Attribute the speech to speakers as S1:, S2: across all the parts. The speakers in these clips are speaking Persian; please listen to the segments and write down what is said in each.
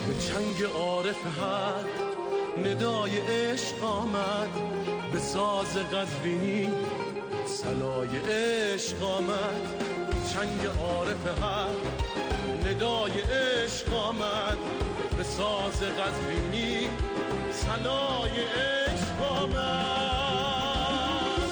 S1: به چنگ عارف حق ندای عشق آمد، به ساز قزوینی صلای عشق آمد. چنگ عارف حق ندای عشق آمد، به ساز قزوینی صلای عشق آمد.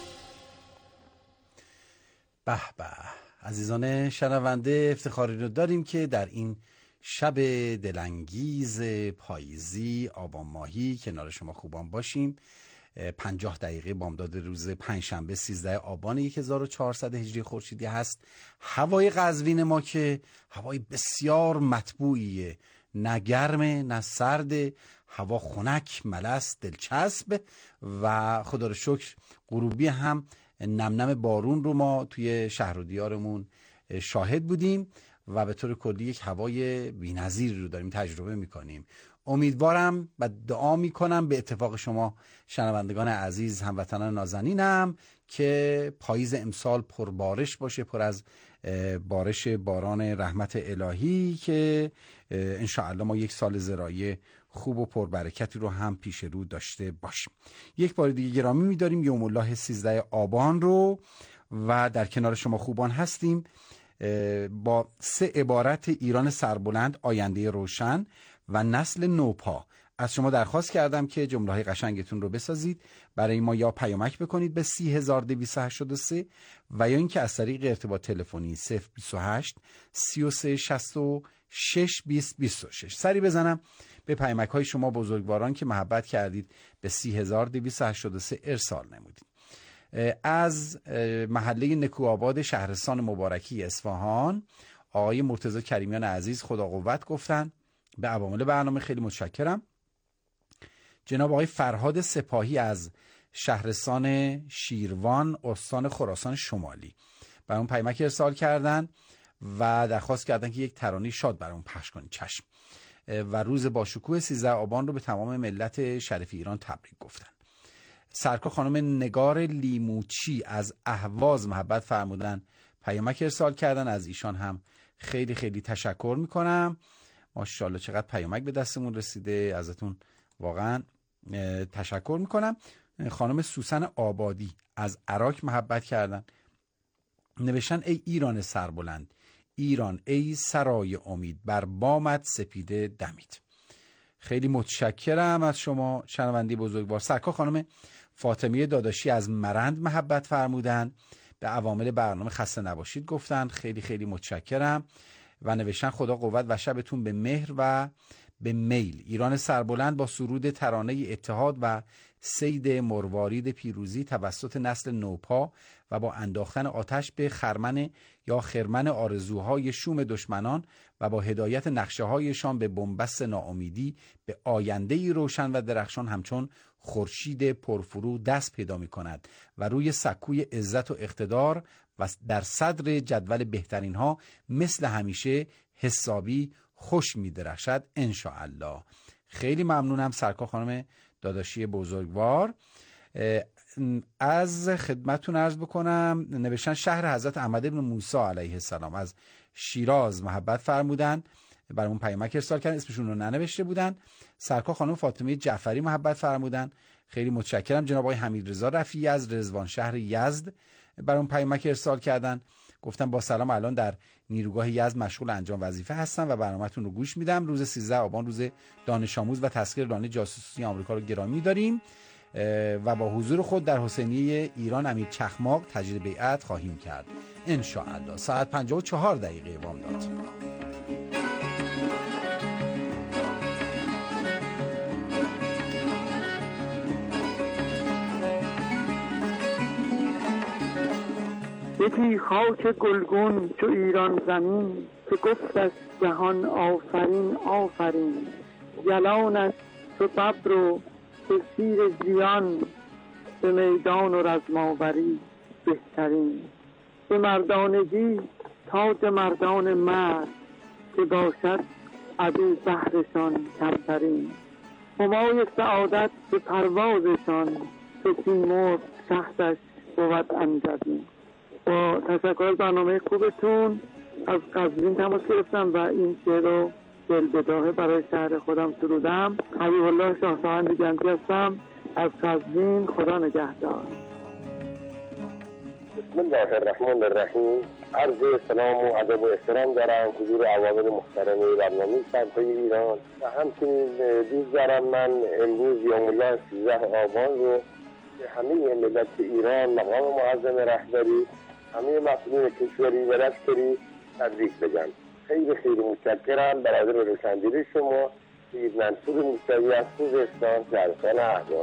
S2: به به عزیزان شنونده، افتخاری رو داریم که در این شب دلانگیز پاییزی آبان ماهی کنار شما خوبان باشیم. 50 دقیقه بامداد روز پنجشنبه 13 آبان 1400 هجری خورشیدی هست. هوای قزوین ما که هوای بسیار مطبوعیه، نه گرمه نه سرده، هوا خنک، ملس، دلچسب و خدا رو شکر غروبی هم نم نم بارون رو ما توی شهر و دیارمون شاهد بودیم و به طور کلی یک هوای بی‌نظیر رو داریم تجربه میکنیم. امیدوارم و دعا میکنم به اتفاق شما شنوندگان عزیز، هموطنان نازنینم، که پاییز امسال پربارش باشه، پر از بارش باران رحمت الهی، که انشاءالله ما یک سال زراعی خوب و پربرکتی رو هم پیش رو داشته باشیم. یک بار دیگه گرامی می‌داریم یوم الله 13 آبان رو و در کنار شما خوبان هستیم با 3 عبارت: ایران سربلند، آینده روشن و نسل نوپا. از شما درخواست کردم که جمله‌های قشنگتون رو بسازید، برای ما یا پیامک بکنید به 30283 و یا اینکه از طریق ارتباط تلفنی 028 33 66 20 26 سری بزنم به پیامک های شما بزرگواران که محبت کردید به 30283 ارسال نمودید. از محله نکوآباد شهرستان مبارکی اصفهان آقای مرتضی کریمیان عزیز خدا قوت گفتن. به عوامل برنامه خیلی متشکرم. جناب آقای فرهاد سپاهی از شهرستان شیروان استان خراسان شمالی برام پیامک ارسال کردن و درخواست کردن که یک ترانه شاد برام پخش کنید. چشم. و روز با شکوه 13 آبان رو به تمام ملت شریف ایران تبریک گفتن. سرکار خانم نگار لیموچی از اهواز محبت فرمودن، پیامک ارسال کردن. از ایشان هم خیلی خیلی تشکر میکنم. ماشاءالله چقدر پیامک به دستمون رسیده، ازتون واقعا تشکر میکنم. خانم سوسن آبادی از عراق محبت کردن، نوشتن ای ایران سربلند، ایران ای سرای امید، بر بامت سپیده دمید. خیلی متشکرم از شما شنوندی بزرگوار. سرکار خانم فاطمیه داداشی از مرند محبت فرمودن، به عوامل برنامه خسته نباشید گفتن. خیلی خیلی متشکرم و نوشتن خدا قوت و شبتون به مهر و به میل. ایران سربلند با سرود ترانه اتحاد و صید مروارید پیروزی توسط نسل نوپا و با انداختن آتش به خرمن یا خرمن آرزوهای شوم دشمنان و با هدایت نقشه‌هایشان به بنبست ناامیدی به آینده‌ای روشن و درخشان همچون خورشید پرفرو دست پیدا می‌کند و روی سکوی عزت و اقتدار و در صدر جدول بهترین ها مثل همیشه حسابی خوش می‌درخشد انشاءالله. خیلی ممنونم سرکار خانم داداشی بزرگوار. از خدمتتون عرض بکنم نوشتن شهر حضرت احمد بن موسی علیه السلام از شیراز محبت فرمودن، برامون پیامک ارسال کردن، اسمشون رو ننوشته بودن. سرکار خانم فاطمه جعفری محبت فرمودن، خیلی متشکرم. جناب آقای حمیدرضا رفیعی از رضوان شهر یزد برامون پیامک ارسال کردن، گفتم با سلام، الان در نیروگاه یزد مشغول انجام وظیفه هستم و برنامه‌تون رو گوش میدم. روز 13 آبان روز دانش آموز و تسخیر لانه جاسوسی آمریکا رو گرامی داریم و با حضور خود در حسینیه ایران امیر چخماق تجدید بیعت خواهیم کرد ان شاء الله. ساعت 54 دقیقه بامداد.
S3: یکی خاک گلگون چو ایران زمین، که گفت از جهان آفرین آفرین. گلانش چو ببر و چو شیر زیان، به میدان و رزماوری بهترین. به مردانگی تاج مردان مرد، که باشد عدو بهرشان کمترین. همای سعادت به پروازشان، چو سیمرغ شهدش بود انجبین. با تشکر از برنامه خوبتون از قزوین تماس گرفتم و این شعر رو دل بداهه برای شهر خودم سرودم. حبیب الله شاه سوهند گنجی هستم از قزوین. خدا نگهدار.
S4: بسم الله الرحمن الرحیم. عرض سلام و ادب و احترام دارم حضور عوامل محترم برنامه شب‌های ایران و همچنین دوست دارم من امروز یوم الله 13 آبان رو به همه ملت ایران، مقام معظم رهبری، همه مسئولین کشوری و لشکری تبریک بگم. خیلی خیلی متشکرم. برادر روشندلی شما سید منصور موسوی از خوزستان، شهرستان اهواز.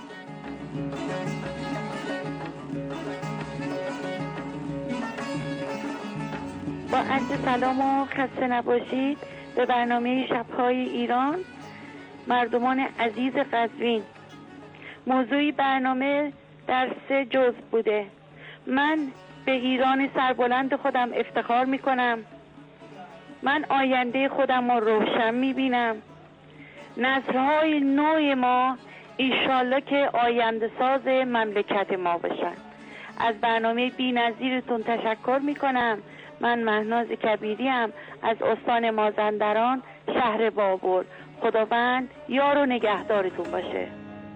S5: با عرض سلام و خسته نباشید به برنامه شب‌های ایران. مردمان عزیز قزوین، موضوعی برنامه در 3 جزء بوده. من به ایران سربلند خودم افتخار میکنم. من آینده خودم رو روشن میبینم. نسل‌های نوع ما ایشالله که آینده ساز مملکت ما بشن. از برنامه بی‌نظیرتون تشکر میکنم. من مهناز کبیریم از استان مازندران، شهر بابل. خداوند یار و نگهدارتون باشه.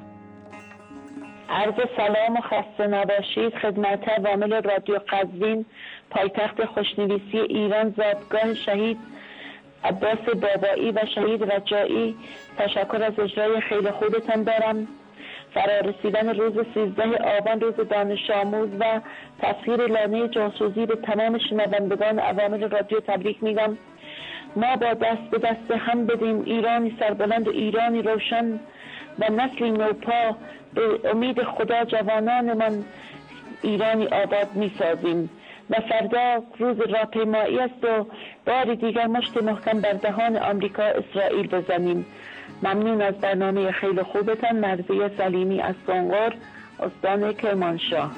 S6: عرض سلام و خسته نباشید خدمت عوامل رادیو قزوین، پایتخت خوشنویسی ایران، زادگاه شهید عباس بابایی و شهید رجایی. تشکر از اجرای خیلی خوبتان دارم. فرارسیدن روز 13 آبان، روز دانش آموز و تسخیر لانه جاسوسی به تمام شنوندگان عوامل رادیو تبریک میگم. ما با دست به دست هم بدیم ایرانی سربلند و ایرانی روشن و نسلی نوپا. به امید خدا جوانانمان ایرانی آباد میسازیم و فردا روز راهپیمایی است و بار دیگر مشت محکم بر دهان آمریکا اسرائیل بزنیم. ممنون از برنامه خیلی خوبتان. مرضیه سلیمی از سنقر، استان کرمانشاه.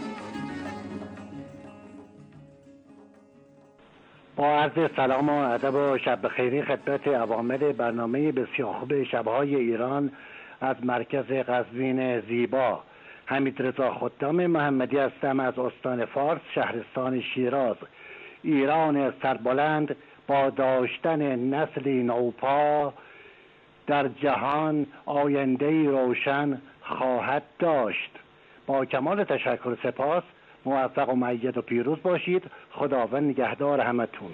S7: با عرض سلام و ادب و شب بخیری خدمت عوامل برنامه بسیار خوب شب‌های ایران از مرکز قزوین زیبا. حمیدرضا خدام محمدی هستم از استان فارس، شهرستان شیراز. ایران سربلند با داشتن نسلی نوپا در جهان آینده‌ای روشن خواهد داشت. با کمال تشکر و سپاس، موفق و مؤید و پیروز باشید. خداوند نگهدار همتون.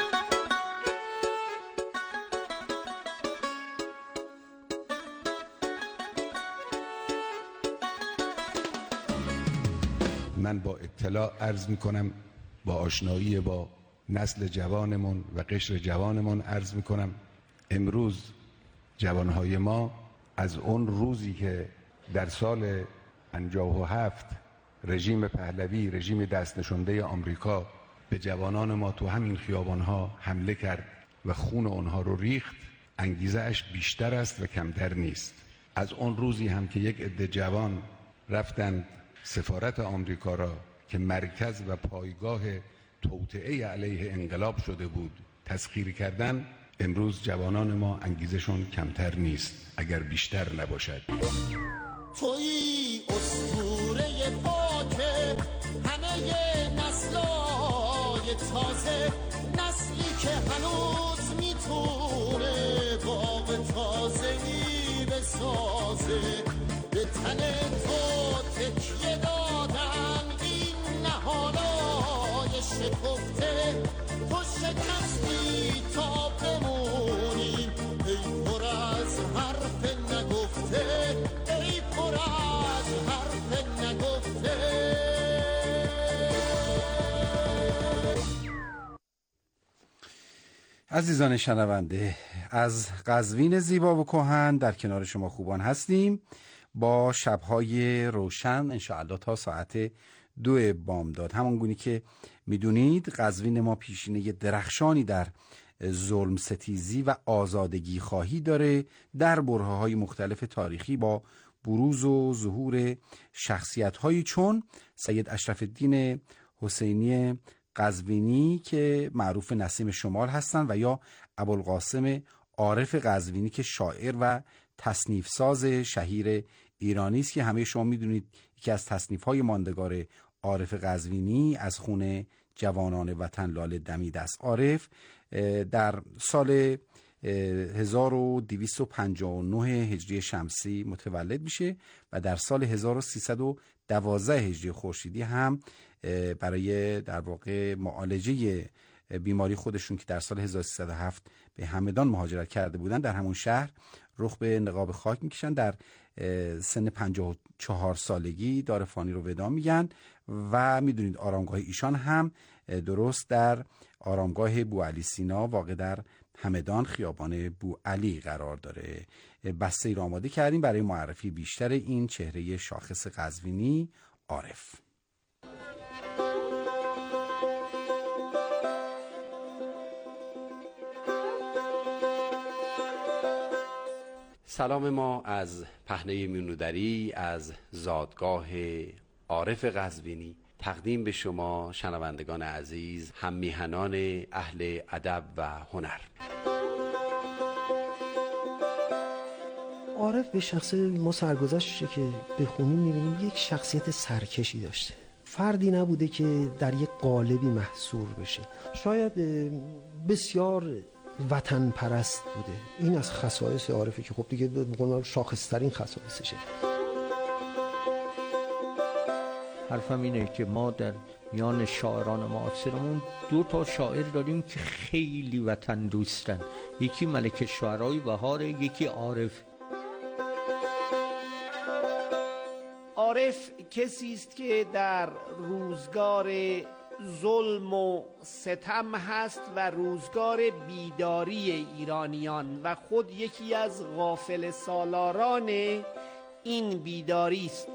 S8: من با اطلاع عرض میکنم، با آشنایی با نسل جوانمون و قشر جوانمون عرض میکنم، امروز جوانهای ما از اون روزی که در سال 57 رژیم پهلوی، رژیم دست نشانده آمریکا به جوانان ما تو همین خیابانها حمله کرد و خون اونها رو ریخت، انگیزه اش بیشتر است و کمتر نیست. از اون روزی هم که یک عده جوان رفتند سفارت آمریکا را که مرکز و پایگاه توطئه علیه انقلاب شده بود تسخیر کردن، امروز جوانان ما انگیزشون کمتر نیست اگر بیشتر نباشد.
S9: تویی اسطوره پاک همه نسل‌های تازه، نسلی که هنوز میتونه باغ تازه‌ای بسازه. به تن تو تکیه دادن این نهالای شکفته، تو شکستی تا بمونیم ای پر از حرف نگفته، ای پر از حرف نگفته.
S2: عزیزان شنونده، از قزوین زیبا و کهن در کنار شما خوبان هستیم با شب‌های روشن انشاءالله تا ساعت 2 بامداد. همانگونی که میدونید قزوین ما پیشینه درخشانی در ظلم ستیزی و آزادگی خواهی داره در برهه‌های مختلف تاریخی با بروز و ظهور شخصیت‌هایی چون سید اشرف الدین حسینی قزوینی که معروف نسیم شمال هستند و یا ابوالقاسم عارف قزوینی که شاعر و تصنیف ساز شهیر ایرانی است که همه شما میدونید یکی از تصنیف‌های ماندگار عارف قزوینی از خون جوانان وطن لاله دمید است. عارف در سال 1259 هجری شمسی متولد میشه و در سال 1312 هجری خورشیدی هم برای در واقع معالجه بیماری خودشون که در سال 1307 به همدان مهاجرت کرده بودن در همون شهر رخ به نقاب خاک میکشن. در سن 54 سالگی دار فانی رو ودا میگن و میدونید آرامگاه ایشان هم درست در آرامگاه بوعلی سینا واقع در همدان خیابان بوعلی قرار داره. بسته ای رو آماده کردیم برای معرفی بیشتر این چهره شاخص قزوینی عارف. سلام ما از پهنه میونودری از زادگاه عارف قزوینی تقدیم به شما شنوندگان عزیز، هم میهنان اهل ادب و هنر.
S10: عارف به شخص ما سرگذشته که بخونیم میبینیم یک شخصیت سرکشی داشته، فردی نبوده که در یک قالبی محصور بشه. شاید بسیار وطن پرست بوده. این از خصایص عارفه که خب دیگه بقول شاخص‌ترین خصایصشه.
S11: حرفم اینه که ما در میان شاعران معاصرمون 2 شاعر داریم که خیلی وطن دوستن. یکی ملک شعرای بهاره، یکی عارف.
S12: عارف کسی است که در روزگار ظلم و ستم هست و روزگار بیداری ایرانیان و خود یکی از غافل سالاران این بیداری است.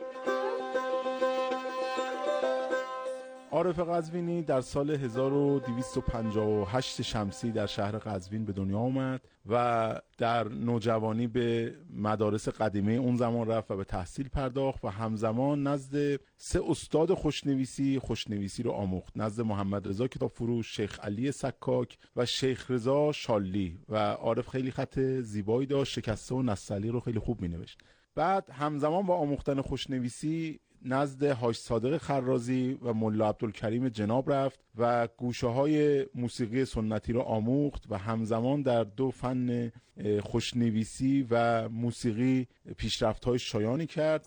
S13: عارف قزوینی در سال 1258 شمسی در شهر قزوین به دنیا آمد و در نوجوانی به مدارس قدیمه اون زمان رفت و به تحصیل پرداخت و همزمان نزد 3 استاد خوشنویسی رو آموخت، نزد محمد رضا کتابفروش، شیخ علی سکاک و شیخ رضا شالی. و عارف خیلی خط زیبایی داشت، شکسته و نستعلی رو خیلی خوب مینوشت. بعد همزمان با آموختن خوشنویسی نزد حاج صادق خرازی و ملا عبدالکریم جناب رفت و گوشه‌های موسیقی سنتی را آموخت و همزمان در 2 فن خوشنویسی و موسیقی پیشرفت‌های شایانی کرد.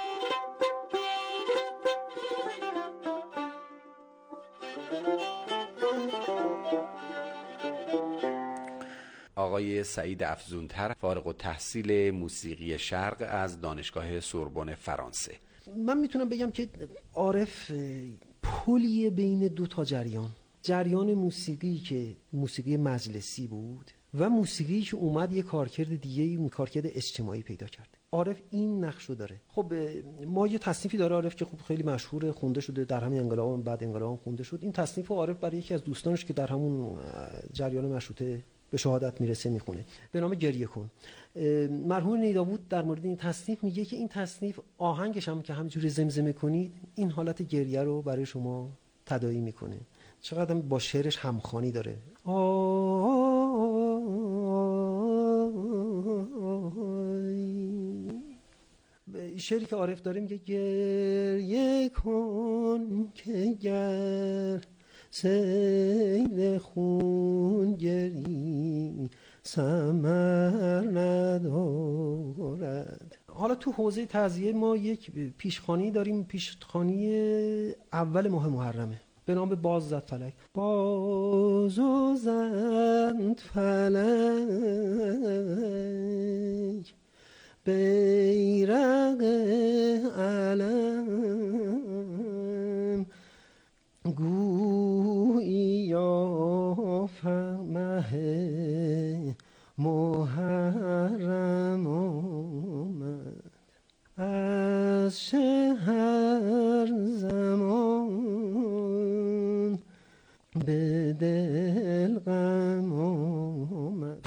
S2: آقای سعید افزونتر فارغ التحصیل موسیقی شرق از دانشگاه سوربن فرانسه.
S10: من میتونم بگم که عارف پلیه بین 2 جریان موسیقی که موسیقی مجلسی بود و موسیقی که اومد یه کارکرد دیگه، کارکرد اجتماعی پیدا کرد. عارف این نقشو داره. خب ما یه تصنیفی داره عارف که خب خیلی مشهوره، خونده شده در همین انقلاب، بعد انقلاب خونده شد. این تصنیف عارف برای یکی از دوستانش که در همون جریان مشروطه به شهادت میرسه میخونه، به نام گریه کن. مرحوم نیدابود در مورد این تصنیف میگه که این تصنیف آهنگش هم که همینجوری زمزمه کنید این حالت گریه رو برای شما تداعی میکنه. چقدر با شعرش همخوانی داره. شعری که عارف داره میگه گریه کن که گر سیل خون گری ثمر ندارد. حالا تو حوزه تعزیه ما یک پیشخوانی داریم، پیشخوانی اول ماه محرمه به نام باز زد فلک. باز و زد فلک بیرق علم گویی مه محرم آمد از شهر زمان به دل غم آمد.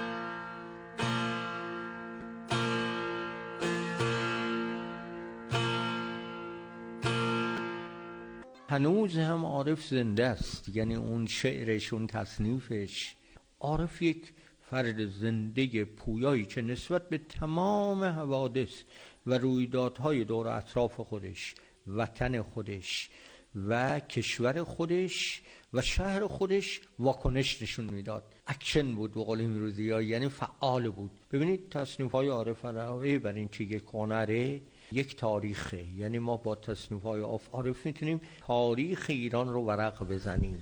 S11: هنوز هم عارف زنده است، یعنی اون شعرش، اون تصنیفش. عارف یک فرد زنده پویایی که نسبت به تمام حوادث و رویدادهای دور اطراف خودش، وطن خودش و کشور خودش و شهر خودش واکنش نشون میداد، اکشن بود به قول امروزی‌ها، یعنی فعال بود. ببینید تصنیف‌های عارف علاوه بر این که یک هنره، یک تاریخه. یعنی ما با تصنیف‌های عارف میتونیم تاریخ ایران رو ورق بزنیم.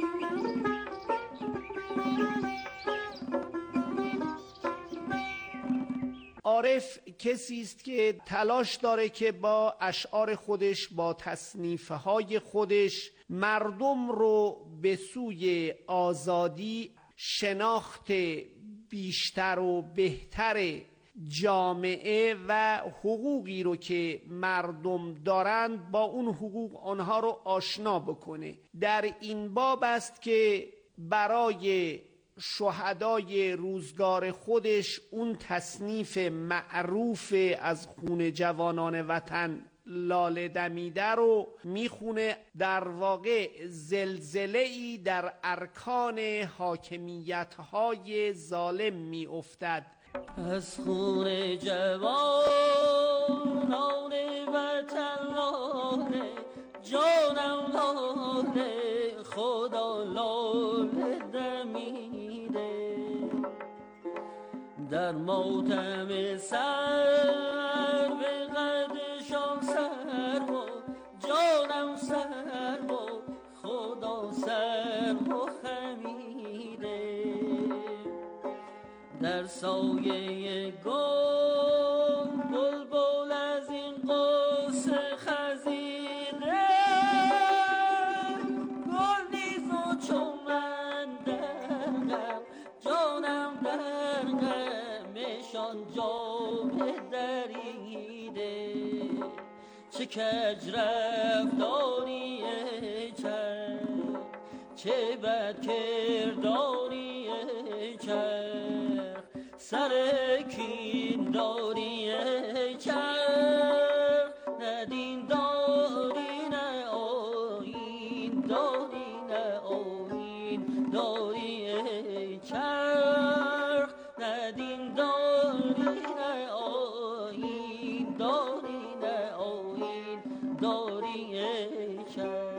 S12: عارف کسی است که تلاش داره که با اشعار خودش، با تصنیف‌های خودش مردم رو به سوی آزادی، شناخت بیشتر و بهتر جامعه و حقوقی رو که مردم دارند با اون حقوق آنها رو آشنا بکنه. در این باب است که برای شهدای روزگار خودش اون تصنیف معروف از خون جوانان وطن لاله دمیده رو میخونه. در واقع زلزله‌ای در ارکان حاکمیت‌های ظالم میافتد.
S14: از خون جوانان وطن لاله، جانم لاله، خدا لاله دمیده. در ماتم سر به قدشان سر و جانم سر و خدا سر و خمیده. در سایه گل بلبل از این قوس خزیده، گل نیز و چون من در غم، جانم در غمشان جامه دریده. چه کج رفتاری چرخ، چه بد کرداری چرخ، سر کین داری چرخ، نه دین داری نه آیین داری، نه آیین داری چرخ، نه دین داری نه آیین داری، نه آیین داری چرخ.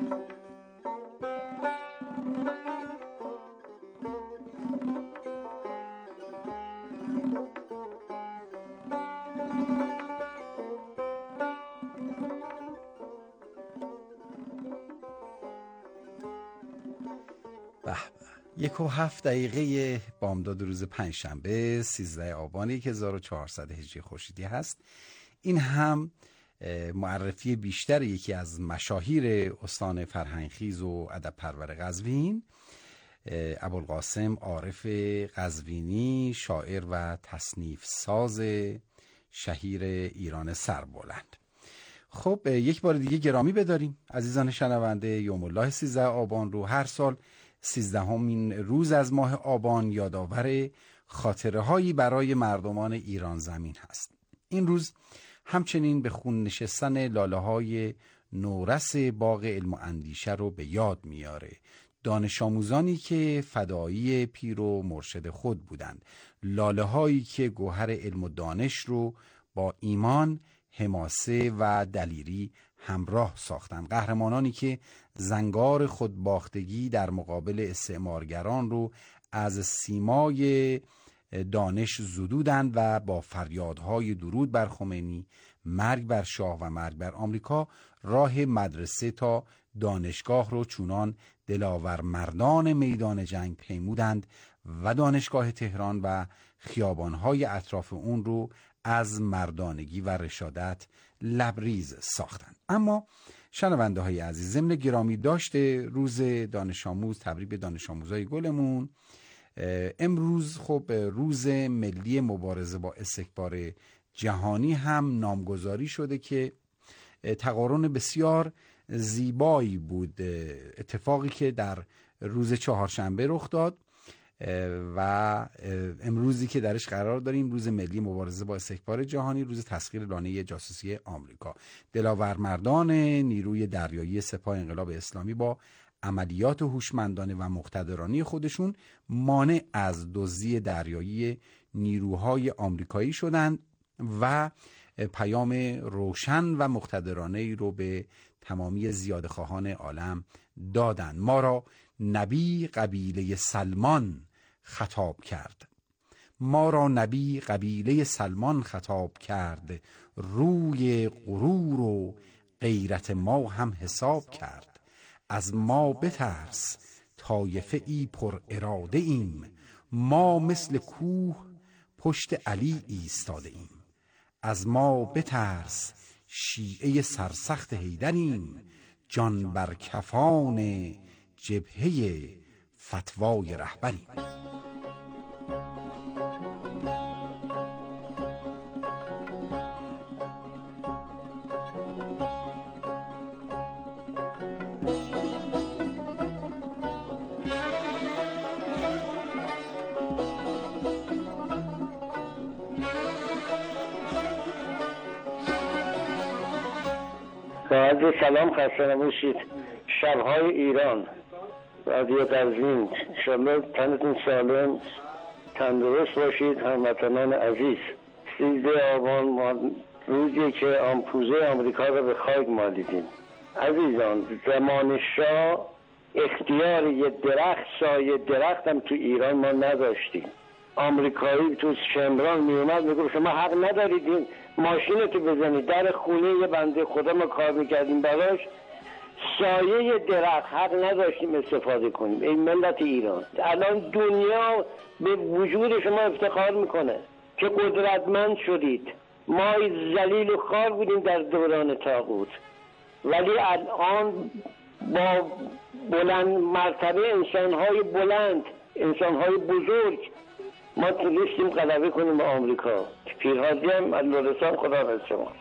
S2: به 1:07 بامداد روز پنجشنبه 13 آبان 1400 هجری خورشیدی هست. این هم معرفی بیشتر یکی از مشاهیر استان فرهنگخیز و ادب پرور قزوین، ابوالقاسم عارف قزوینی، شاعر و تصنیف ساز شهیر ایران سربلند. خب یک بار دیگه گرامی بداریم عزیزان شنونده. یوم الله 13 آبان رو هر سال 13مین روز از ماه آبان یادآور خاطره هایی برای مردمان ایران زمین هست. این روز همچنین به خون نشستن لاله های نورس باغ علم و اندیشه رو به یاد میاره. دانش آموزانی که فدایی پیر و مرشد خود بودند، لاله هایی که گوهر علم و دانش رو با ایمان، حماسه و دلیری همراه ساختند. قهرمانانی که زنگار خودباختگی در مقابل استعمارگران رو از سیمای دانش زدودند و با فریادهای درود بر خمینی، مرگ بر شاه و مرگ بر آمریکا راه مدرسه تا دانشگاه رو چونان دلاور مردان میدان جنگ پیمودند و دانشگاه تهران و خیابانهای اطراف اون رو از مردانگی و رشادت لبریز ساختند. اما شنونده های عزیز، ضمن گرامی داشته روز دانش آموز، تبریک به دانش آموزای گلمون، امروز خب روز ملی مبارزه با استکبار جهانی هم نامگذاری شده که تقارن بسیار زیبایی بود. اتفاقی که در روز چهارشنبه رخ داد و امروزی که درش قرار داریم روز ملی مبارزه با استکبار جهانی، روز تسخیر لانه جاسوسی آمریکا. دلاورمردان نیروی دریایی سپاه انقلاب اسلامی با عملیات هوشمندانه و مقتدرانه خودشون مانع از دزدی دریایی نیروهای آمریکایی شدند و پیام روشن و مقتدرانه ای رو به تمامی زیادخواهان عالم دادند. ما را نبی قبیله سلمان خطاب کرد. ما را نبی قبیله سلمان خطاب کرد، روی غرور و غیرت ما هم حساب کرد. از ما بترس طایفه ای پر اراده ایم، ما مثل کوه پشت علی ایستاده ایم. از ما بترس شیعه سرسخت حیدریم، جان بر کفان جبهه فتوای رهبریم.
S4: عرض سلام، خسته نباشید. شبهای ایران، رادیو قزوین، انشالله تنتون سالم تندرست باشید. هموطنان عزیز، 13 آبان ما روزی که آمپوزه آمریکا رو به خاک مالیدیم. عزیزان، زمان شاه اختیار یه درخت، سایه درخت هم تو ایران ما نداشتیم. آمریکایی تو شمران میومد میگفت شما حق ندارید این ماشینتو بزنید در خونه یه بنده خدا ما کار میکردیم براش، سایه درخت حق نداشتیم استفاده کنیم. این ملت ایران، الان دنیا به وجود شما افتخار میکنه که قدرتمند شدید. ما ذلیل و خوار بودیم در دوران طاغوت، ولی الان با بلند مرتبه انسانهای بلند، انسانهای بزرگ، ما تونستیم غلبه کنیم به آمریکا. پیرهادی هم از لرستان، خدا حافظ شما.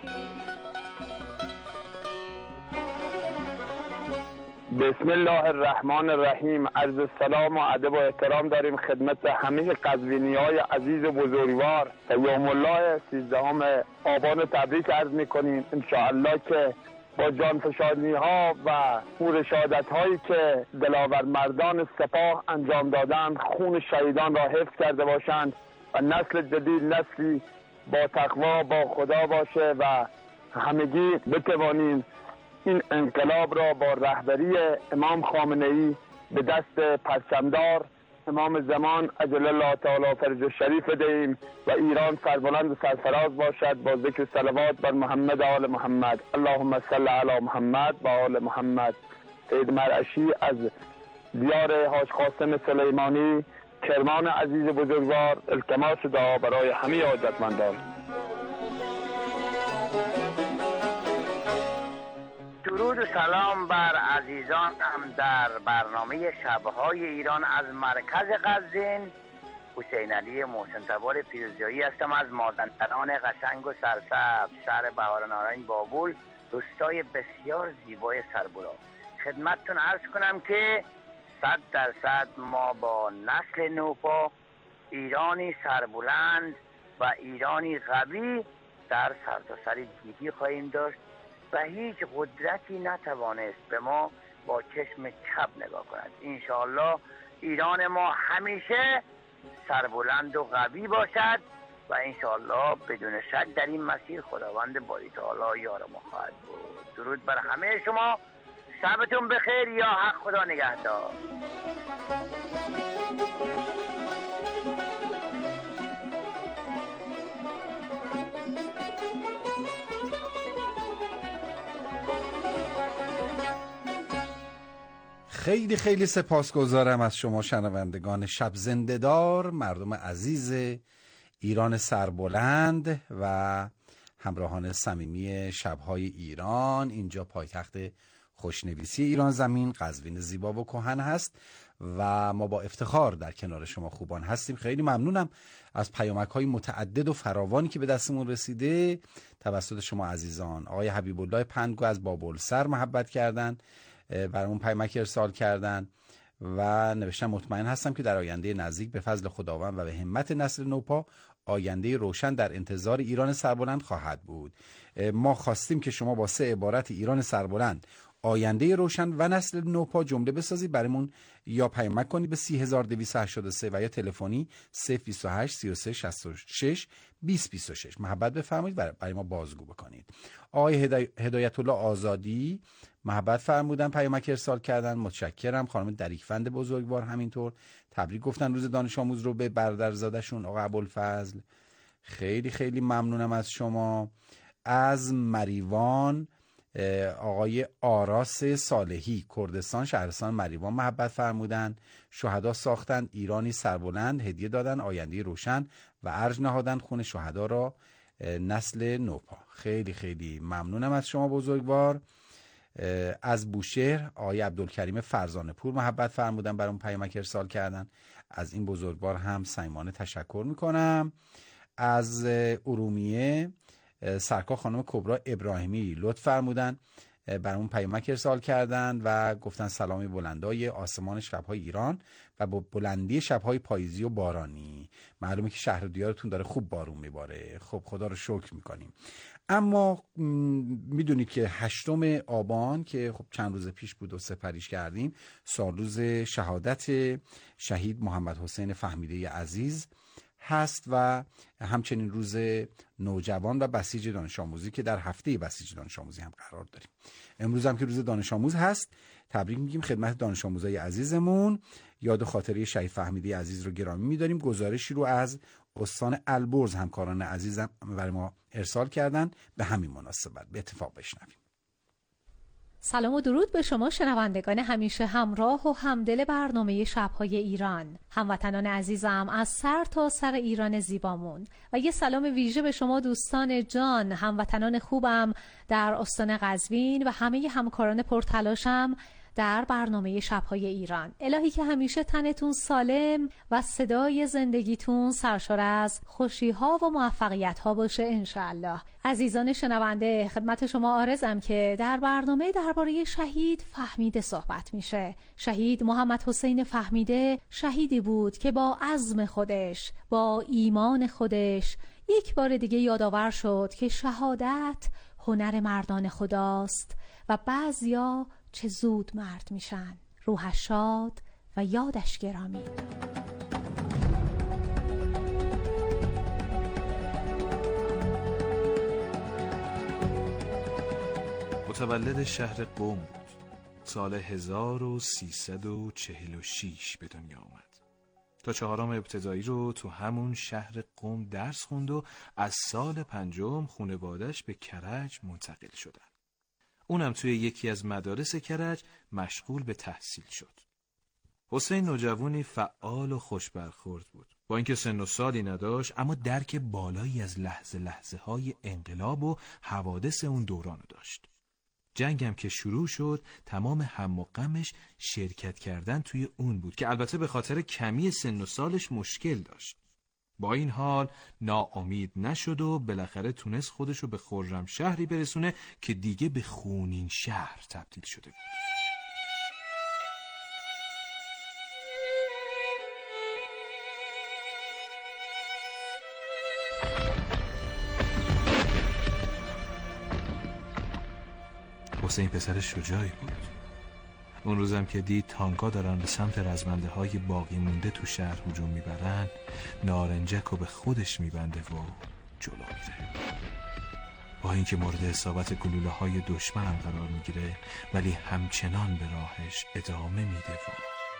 S15: بسم الله الرحمن الرحیم. عرض سلام و ادب و احترام داریم خدمت همه قزوینی‌های عزیز و بزرگوار. یوم الله 13 آبان تبریک عرض می‌کنیم. انشاءالله که با جانفشانی ها و رشادت هایی که دلاور مردان سپاه انجام دادند خون شهیدان را حفظ کرده باشند و نسل جدید نسلی با تقوا با خدا باشه و همگی بتوانیم این انقلاب را با رهبری امام خامنه‌ای به دست پرچمدار امام زمان عجل الله تعالی فرج شریف دهیم و ایران سربلند و سرفراز باشد با ذکر صلوات بر محمد و آل محمد. اللهم صل علی محمد و آل محمد. سید مرعشی از دیار حاج قاسم سلیمانی، کرمان عزیز بزرگوار، التماس دعا برای همه حاجتمندان.
S16: درود و سلام بر عزیزان هم در برنامه شبهای ایران از مرکز قزوین. حسین علی محسن تبار پیروزیایی هستم از مازندران قشنگ و سرسبز شهر بهارنارنج بابل، روستای بسیار زیبای سربلند. خدمتتون عرض کنم که 100% ما با نسل نوپا ایرانی سربلند و ایرانی قوی در سرتاسر گیتی خواهیم داشت و هیچ قدرتی نتوانست به ما با چشم چپ نگاه کند. انشاءالله ایران ما همیشه سربلند و قوی باشد و انشاءالله بدون شک در این مسیر خداوند باری تعالی یار ما خواهد بود. درود بر همه شما، شبتون بخیر، یا حق خدا نگهدار.
S2: خیلی خیلی سپاسگزارم از شما شنوندگان شب زنده‌دار، مردم عزیز ایران سربلند و همراهان صمیمی شب‌های ایران. اینجا پایتخت خوشنویسی ایران زمین، قزوین زیبا و کهن هست و ما با افتخار در کنار شما خوبان هستیم. خیلی ممنونم از پیامک‌های متعدد و فراوانی که به دستمون رسیده توسط شما عزیزان. آقای حبیب الله پندگو از بابلسر محبت کردن، برامون پیامک ارسال کردن و نوشتن مطمئن هستم که در آینده نزدیک به فضل خداوند و به همت نسل نوپا آینده روشن در انتظار ایران سربلند خواهد بود. ما خواستیم که شما با 3 عبارت ایران سربلند، آینده روشن و نسل نوپا جمله بسازید، برامون یا پیامک کنید به 3283 و یا تلفنی 028 33 66 2026. محبت بفرمایید برای ما بازگو بکنید. آقای هدایت الله آزادی محبت فرمودن، پیامک ارسال کردن. متشکرم. خانم دریکفند بزرگوار همینطور تبریک گفتن روز دانش آموز رو به برادرزادشون آقا ابوالفضل. خیلی خیلی ممنونم از شما. از مریوان آقای آراس صالحی، کردستان، شهرستان مریوان محبت فرمودن. شهدا ساختند ایرانی سربلند، هدیه دادن آینده روشن و ارج نهادن خون شهدا را نسل نوپا. خیلی خیلی ممنونم از شما بزرگوار. از بوشهر آقای عبدالکریم فرزانه پور محبت فرمودن، برام پیامک ارسال کردن. از این بزرگوار هم صمیمانه تشکر میکنم. از ارومیه سرکار خانم کبرا ابراهیمی لطف فرمودن، برامون پیامک ارسال کردن و گفتن سلامی بلندای آسمان شبهای ایران و با بلندی شبهای پاییزی و بارانی. معلومه که شهر و دیارتون داره خوب بارون میباره. خب خدا رو شکر میکنیم. اما میدونید که 8 آبان که خب چند روز پیش بود و سپریش کردیم، سالروز شهادت شهید محمد حسین فهمیده عزیز هست و همچنین روز نوجوان و بسیج دانش آموزی که در هفته بسیج دانش آموزی هم قرار داریم. امروز هم که روز دانش آموز هست، تبریک میگیم خدمت دانش آموزای عزیزمون. یاد و خاطره شهید فهمیده عزیز رو گرامی میداریم. گزارشی رو از استان البرز همکاران عزیزم برای ما ارسال کردن، به همین مناسبت به اتفاق بشنویم.
S17: سلام و درود به شما شنوندگان همیشه همراه و همدل برنامه شب‌های ایران، هموطنان عزیزم از سر تا سر ایران زیبامون، و یه سلام ویژه به شما دوستان جان، هموطنان خوبم در استان قزوین و همه همکاران پرتلاشم در برنامه شب‌های ایران. الهی که همیشه تنتون سالم و صدای زندگیتون سرشار از خوشی‌ها و موفقیت‌ها باشه انشاءالله. عزیزان شنونده، خدمت شما عارضم که در برنامه درباره شهید فهمیده صحبت میشه. شهید محمد حسین فهمیده شهیدی بود که با عزم خودش، با ایمان خودش یک بار دیگه یادآور شد که شهادت هنر مردان خداست و بعضیا چه زود مرد میشن. روحش شاد و یادش گرامی.
S18: متولد شهر قم بود. سال 1346 به دنیا آمد. تا 4 ابتدایی رو تو همون شهر قم درس خوند و از سال 5 خانواده‌اش به کرج منتقل شدن. اونم توی یکی از مدارس کرج مشغول به تحصیل شد. حسین نوجوانی فعال و خوش برخورد بود. با اینکه سن و سالی نداشت، اما درک بالایی از لحظه های انقلاب و حوادث اون دورانو داشت. جنگم که شروع شد، تمام هم و غمش شرکت کردن توی اون بود که البته به خاطر کمی سن و سالش مشکل داشت. با این حال ناامید نشد و بالاخره تونست خودشو به خرم شهری برسونه که دیگه به خونین شهر تبدیل شده بود. حسین پسر شجاعی بود. اون روزم که دید تانکا دارن به سمت رزمنده های باقی مونده تو شهر هجوم میبرن، نارنجک رو به خودش میبنده و جلو میره. با اینکه مورد اصابت گلوله های دشمن هم قرار میگیره، ولی همچنان به راهش ادامه میده و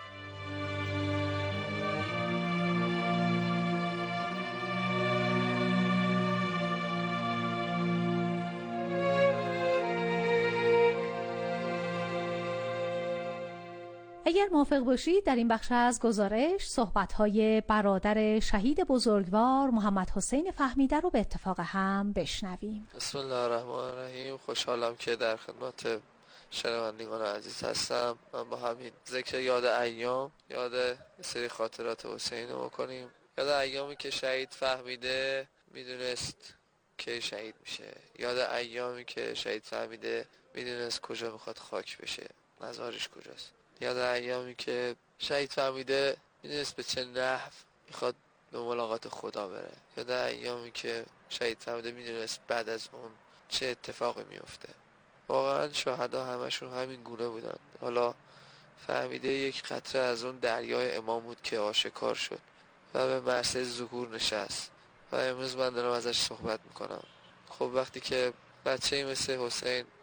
S17: اگر موافق باشید در این بخش از گزارش صحبت‌های برادر شهید بزرگوار محمد حسین فهمیده رو به اتفاق هم بشنویم.
S19: بسم الله الرحمن الرحیم. خوشحالم که در خدمت شنوندگان عزیز هستم. من با همین ذکر یاد ایام، یاد سری خاطرات حسین رو بکنیم. یاد ایامی که شهید فهمیده میدونست کی شهید میشه. یاد ایامی که شهید فهمیده میدونست کجا میخواد خاک بشه، مزارش کجاست. یاد ایامی که شهید فهمیده میدونست به چه نحو میخواد به ملاقات خدا بره. یاد ایامی که شهید فهمیده میدونست بعد از اون چه اتفاقی میفته. واقعا شهدا همشون همین گونه بودن. حالا فهمیده یک قطره از اون دریای امام بود که آشکار شد و به مرسه ظهور نشست و امروز من دارم ازش صحبت میکنم. خب وقتی که بچه‌ای مثل حسین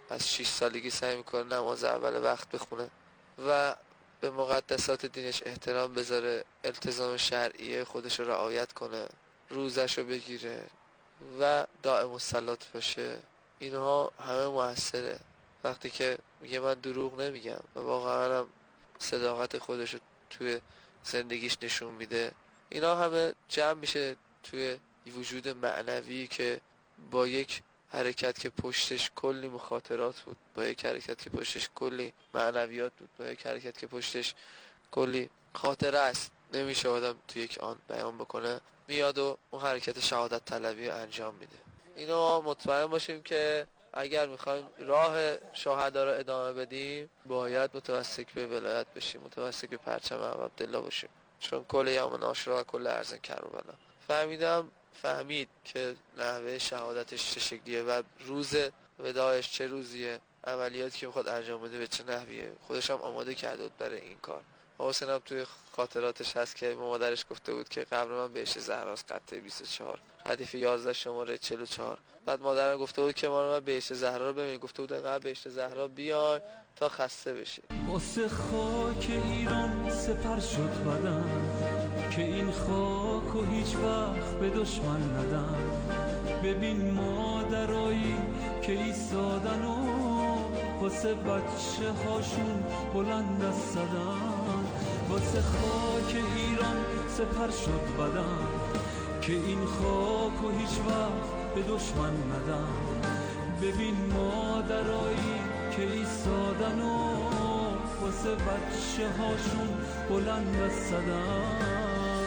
S19: از 6 سالگی سعی میکنه نماز اول وقت بخونه و به مقدسات دینش احترام بذاره، التزام شرعی خودش رو رعایت کنه، روزش رو بگیره و دائم الصلات باشه. اینها همه موثره. وقتی که میگه من دروغ نمیگم و واقعا هم صداقت خودش رو توی زندگیش نشون میده، اینا همه جمع میشه توی وجود معنوی که با یک حرکت که پشتش کلی مخاطرات بود، با یک حرکت که پشتش کلی معنویات بود، با یک حرکت که پشتش کلی خاطره است، نمیشه آدم توی یک آن بیان بکنه، میاد و اون حرکت شهادت طلبی انجام میده. اینو مطمئن باشیم که اگر میخوایم راه شهدا رو ادامه بدیم باید متمسک به ولایت بشیم، متمسک به پرچم عبدالله باشیم، چون کل یوم ناشرا و کل ارزن کربلا. فهمید که نحوه شهادتش چه شکلیه و روز وداعش چه روزیه، عملیاتی که میخواد انجام بده به چه نحویه، خودش هم آماده کرده بود برای این کار. حسین هم توی خاطراتش هست که مادرش گفته بود که قبر من بهشت زهراست، قطعه 24 حدیث 11 شماره 44. بعد مادرم گفته بود که ما رو بهشت زهرا رو ببین، گفته بود انقدر بهشت زهرا بیای تا خسته بشی.
S1: واسه خاک ایران سپر شد بدن، که این خاک و هیچ وقت به دشمن ندن. ببین مادرایی که ایستادن و واسه بچه هاشون بلند دستدن. واسه خاک ایران سپر شد بدن، که این خاک و هیچ وقت به دشمن ندن. ببین مادرایی که ایستادن و واسه بچه هاشون بلند دستدن.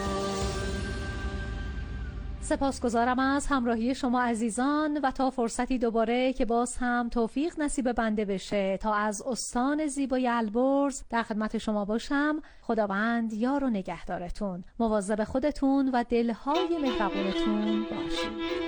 S17: سپاسگزارم از همراهی شما عزیزان و تا فرصتی دوباره که باز هم توفیق نصیب بنده بشه تا از استان زیبای البرز در خدمت شما باشم، خداوند یار و نگهدارتون، مواظب خودتون و دلهای مهربونتون باشید.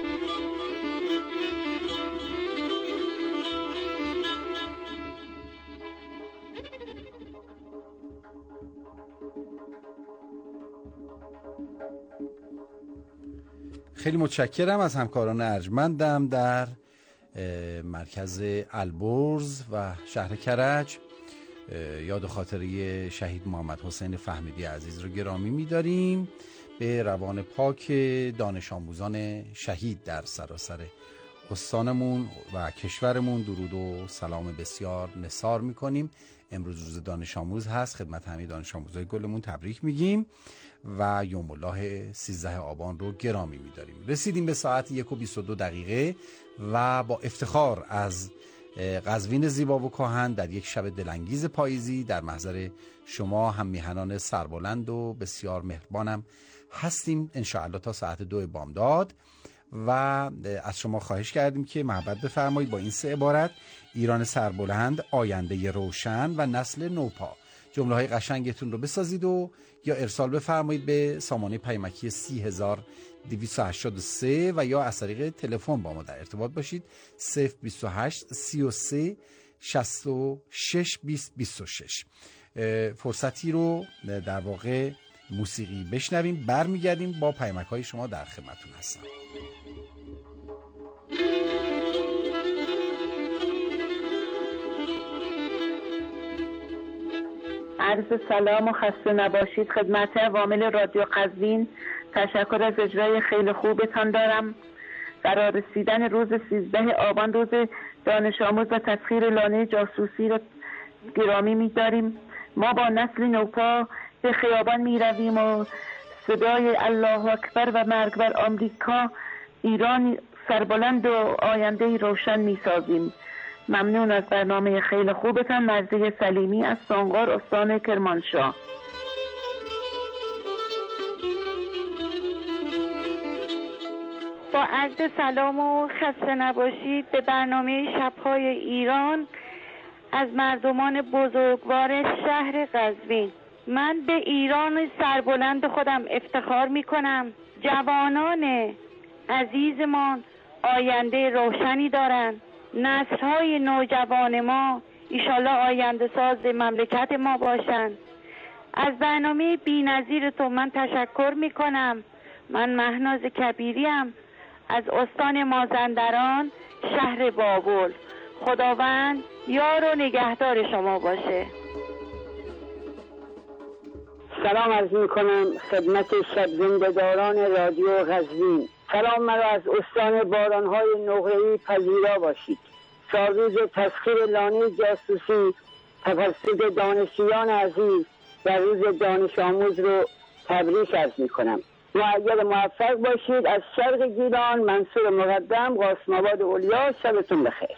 S2: خیلی متشکرم از همکاران ارجمندم در مرکز البرز و شهر کرج. یاد خاطره شهید محمد حسین فهمیدی عزیز رو گرامی می‌داریم. به روان پاک دانش آموزان شهید در سراسر استانمون و کشورمون درود و سلام بسیار نثار می‌کنیم. امروز روز دانش آموز هست، خدمت همه دانش آموزای گلمون تبریک میگیم و یوم الله 13 آبان رو گرامی می‌داریم. رسیدیم به ساعت 1:22 و با افتخار از قزوین زیبا و کهن در یک شب دلانگیز پاییزی در محضر شما هم میهنان سربلند و بسیار مهربانم هستیم انشاءالله تا ساعت 2 بامداد و از شما خواهش کردیم که محبت بفرمایید با این 3 عبارت: ایران سربلند، آینده روشن و نسل نوپا. جمله های قشنگتون رو بسازید و یا ارسال بفرمایید به سامانه پیامکی 30283 و یا از طریق تلفن با ما در ارتباط باشید 028 33 66 2026. فرصتی رو در واقع موسیقی بشنویم، برمیگردیم با پیامک های شما در خدمتتون هستم.
S6: عرض سلام و خسته نباشید خدمت عوامل رادیو قزوین. تشکر از اجرای خیلی خوبتان دارم. برای رسیدن روز 13 آبان، روز دانش آموز و تسخیر لانه جاسوسی را گرامی می‌داریم. ما با نسل نوپا به خیابان می‌رویم و صدای الله اکبر و مرگ بر آمریکا، ایران سربلند و آینده روشن می‌سازیم. ممنون از برنامه خیلی خوبتان. مرضیه سلیمی از سانغار، استان کرمانشاه.
S5: با عرض سلام و خسته نباشید به برنامه شب‌های ایران از مردمان بزرگوار شهر قزوین. من به ایران سربلند خودم افتخار می‌کنم. جوانان عزیزمان آینده روشنی دارند. نسل‌های نوجوان ما ایشالله آینده ساز مملکت ما باشند. از برنامه بی‌نظیرتون من تشکر میکنم. من مهناز کبیریم از استان مازندران، شهر بابل. خداوند یار و نگهدار شما باشه.
S20: سلام عرض میکنم خدمت شب زنده‌داران رادیو قزوین. سلام مرا از استان بارانهای نقره‌ای پذیرا باشید. 4 روز تسخیر لانه جاسوسی توسط دانشجویان عزیز و روز دانش آموز رو تبریک عرض میکنم. مؤید موفق باشید. از شرق گیلان منصور مقدم، قاسم آباد اولیا. شبتون بخیر.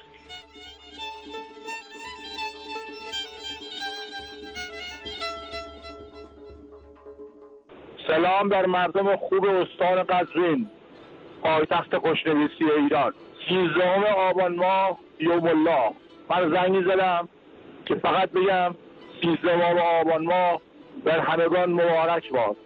S15: سلام بر مردم خوب استان قزوین، پایتخت خوشنویسی ایران. 13 آبان ماه یوم الله. من زنگی زدم که فقط بگم 13 آبان ماه بر همگان مبارک باد.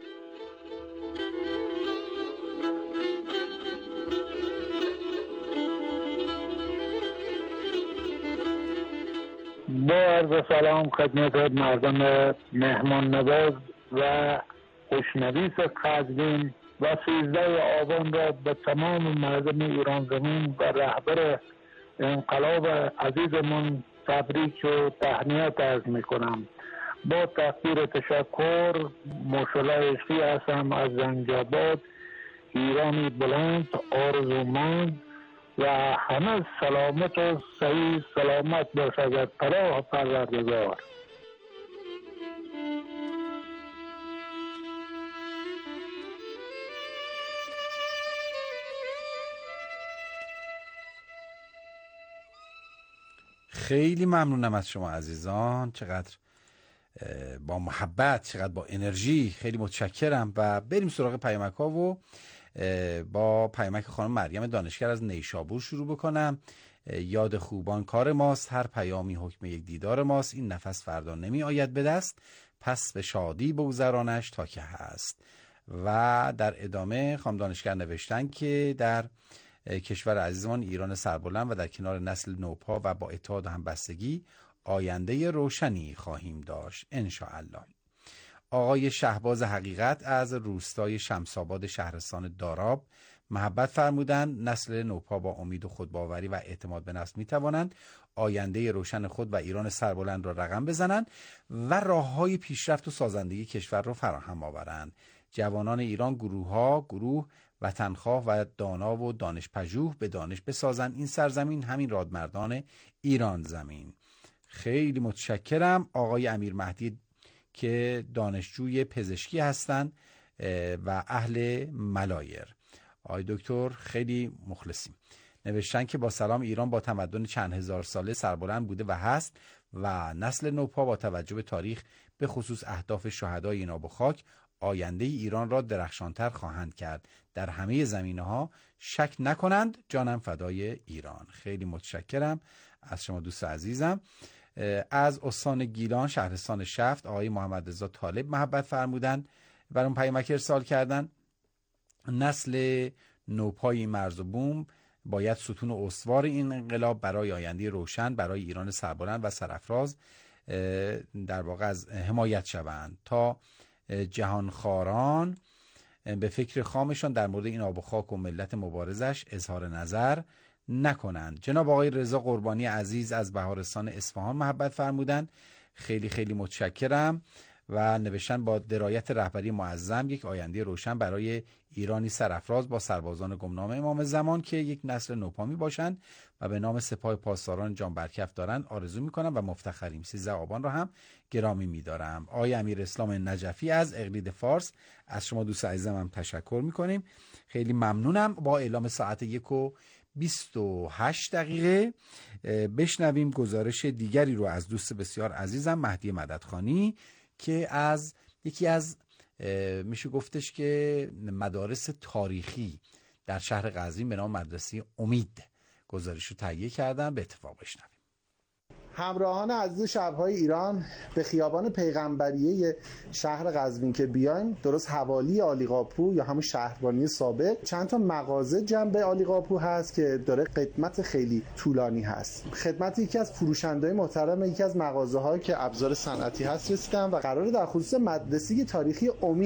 S21: با عرض سلام خدمت مردم مهمان نواز و خوشنویس قزوین و 13 آبان را به تمام مردم ایران زمین و رهبر انقلاب عزیزمون تبریک و تهنیت عرض میکنم. با تقدیر تشکر، مشله عشقی هستم از زنجاباد، ایرانی بلند آرزومند و همه سلامت و صحیح سلامت باشد از پناه پروردگار.
S2: خیلی ممنونم از شما عزیزان، چقدر با محبت، چقدر با انرژی. خیلی متشکرم و بریم سراغ پیامک ها و با پیامک خانم مریم دانشگر از نیشابور شروع بکنم. یاد خوبان کار ماست، هر پیامی حکم یک دیدار ماست، این نفس فردا نمی آید به دست، پس به شادی بگذرانش تا که هست. و در ادامه خانم دانشگر نوشتن که در کشور عزیزمان ایران سربلند و در کنار نسل نوپا و با اتحاد و همبستگی آینده روشنی خواهیم داشت انشاءالله. آقای شهباز حقیقت از روستای شمس‌آباد شهرستان داراب محبت فرمودند نسل نوپا با امید و خودباوری و اعتماد به نفس میتوانند آینده روشن خود و ایران سربلند را رقم بزنند و راه‌های پیشرفت و سازندگی کشور را فراهم آورند. جوانان ایران گروه وطنخواه و دانا و دانشپژوه به دانش بسازند. این سرزمین همین رادمردان ایران زمین. خیلی متشکرم. آقای امیر مهدی که دانشجوی پزشکی هستند و اهل ملایر. آقای دکتر خیلی مخلصیم. نوشتن که با سلام، ایران با تمدن چند هزار ساله سربلند بوده و هست و نسل نوپا با توجه به تاریخ به خصوص اهداف شهدای این آب و خاک آینده ایران را درخشانتر خواهند کرد. در همه زمینه‌ها شک نکنند. جانم فدای ایران. خیلی متشکرم از شما دوست عزیزم. از استان گیلان شهرستان شفت آقای محمد رضا طالب محبت فرمودند برام پیامک ارسال کردن. نسل نوپای مرز و بوم باید ستون و استوار این انقلاب برای آینده روشن برای ایران سربلند و سرافراز در واقع از حمایت شوند تا جهانخواران به فکر خامشان در مورد این آب و خاک و ملت مبارزش اظهار نظر نکنند. جناب آقای رضا قربانی عزیز از بهارستان اصفهان محبت فرمودند. خیلی خیلی متشکرم و نوشتن با درایت رهبری معظم یک آینده روشن برای ایرانی سرافراز با سربازان گمنام امام زمان که یک نسل نوپامی باشند و به نام سپاه پاسداران جان برکف دارند آرزو میکنم و مفتخریم. 13 آبان را هم گرامی میدارم. آقای امیر اسلام نجفی از اقلید فارس از شما دوست عزیزم هم تشکر میکنیم. خیلی ممنونم. با اعلام ساعت 1:28 بشنویم گزارش دیگری رو از دوست بسیار عزیزم مهدی مددخانی که از یکی از میشه گفتش که مدارس تاریخی در شهر قزوین به نام مدرسه امید گزارش رو تهیه کردن. به اتفاق بشنویم.
S22: همراهان عزیز شب‌های ایران، به خیابان پیغمبریه شهر قزوین که بیایم، درست حوالی عالیقاپو یا همون شهربانی سابق، چند تا مغازه جنب عالیقاپو هست که داره خدمت خیلی طولانی هست. خدمت یکی از فروشنده‌های محترم یکی از مغازه‌ها که ابزار صنعتی هست رسیدم و قراره در خصوص مدرسه تاریخی امید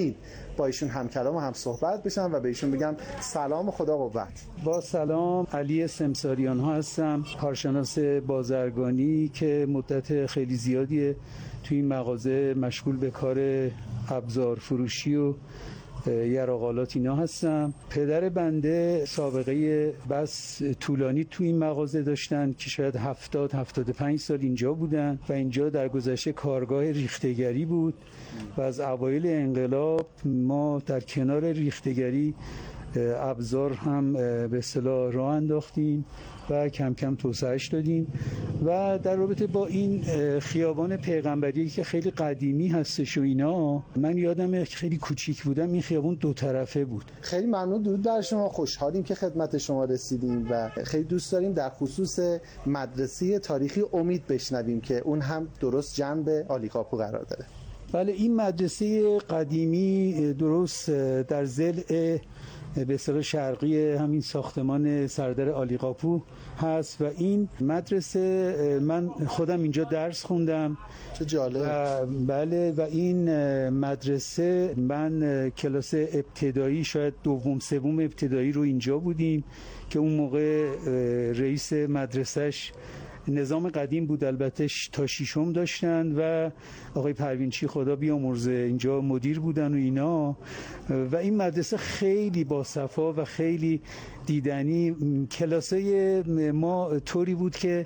S22: با ایشون هم کلام و هم صحبت بشم و به ایشون بگم سلام و خدا قوت.
S3: با سلام، علی سمساریان ها هستم، کارشناس بازرگانی که مدت خیلی زیادیه توی این مغازه مشغول به کار ابزار فروشی و یراقالات اینا هستم. پدر بنده سابقه بس طولانی تو این مغازه داشتن که شاید 70-75 سال اینجا بودن و اینجا در گذشته کارگاه ریختگری بود و از اوایل انقلاب ما در کنار ریختگری ابزار هم به اصطلاح راه انداختیم و کم کم توسعهش دادیم و در رابطه با این خیابان پیغمبری که خیلی قدیمی هستش و اینا، من یادم خیلی کوچیک بودم این خیابان دو طرفه بود.
S22: خیلی ممنون، درود بر شما، خوشحالیم که خدمت شما رسیدیم و خیلی دوست داریم در خصوص مدرسه تاریخی امید بشنویم که اون هم درست جنب عالیقاپو قرار داره.
S3: بله، این مدرسه قدیمی درست در ضلع به اصطلاح شرقی همین ساختمان سردر عالیقاپو هست و این مدرسه من خودم اینجا درس خوندم.
S22: چه جالب.
S3: بله، و این مدرسه من کلاس ابتدایی شاید دوم سوم ابتدایی رو اینجا بودیم که اون موقع رئیس مدرسهش نظام قدیم بود، البته تا ششم داشتن و آقای پروینچی خدا بیامرزه اینجا مدیر بودن و اینا و این مدرسه خیلی باصفا و خیلی دیدنی. کلاسای ما طوری بود که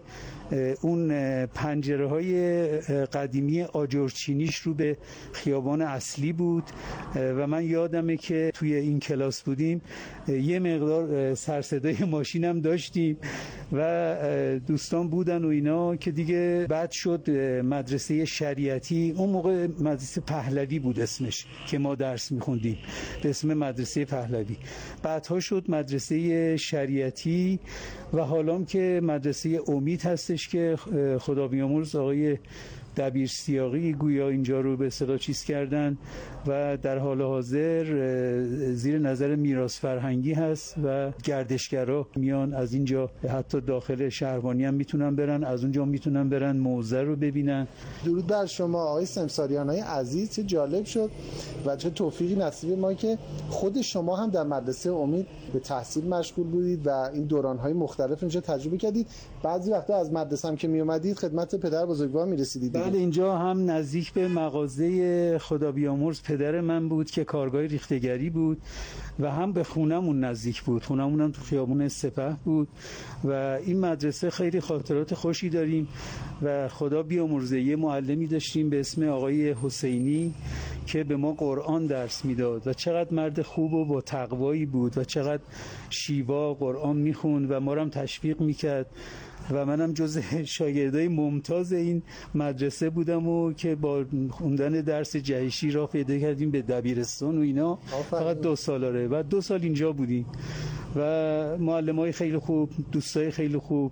S3: اون پنجره های قدیمی آجرچینیش رو به خیابان اصلی بود و من یادمه که توی این کلاس بودیم یه مقدار سرصدای ماشین هم داشتیم و دوستان بودن و اینا که دیگه بعد شد مدرسه شریعتی. اون موقع مدرسه پهلوی بود اسمش که ما درس میخوندیم به اسم مدرسه پهلوی، بعدها شد مدرسه شریعتی و حالا که مدرسه امید هستش که خدا بیامرز آقای دبیر سیاقی گویا اینجا رو به اصطلاح چیز کردن و در حال حاضر زیر نظر میراث فرهنگی هست و گردشگرا میان از اینجا حتی داخل شهربانی هم میتونن برن، از اونجا میتونن برن موزه رو ببینن.
S22: درود بر شما آقای سمساریان‌های عزیز، چه جالب شد و چه توفیقی نصیب ما که خود شما هم در مدرسه امید به تحصیل مشغول بودید و این دوران‌های مختلف اینجا تجربه کردید. بعضی وقتا از مدرسه هم که می اومدید خدمت پدر بزرگوار میرسیدید.
S3: بله، اینجا هم نزدیک به مغازه خدا بیامرز پدر من بود که کارگاه ریختگری بود و هم به خونمون نزدیک بود، خونمون هم تو خیابون سپه بود و این مدرسه خیلی خاطرات خوشی داریم و خدا بیامرزه یه معلمی داشتیم به اسم آقای حسینی که به ما قرآن درس میداد و چقدر مرد خوب و با تقوایی بود و چقدر شیوا قرآن میخوند و ما رو هم تشویق میکرد و منم جز شاگردای ممتاز این مدرسه بودم و که با خوندن درس جهشی راه پیدا کردیم به دبیرستان و اینا. فقط 2 ساله و 2 سال اینجا بودیم و معلمای خیلی خوب، دوستای خیلی خوب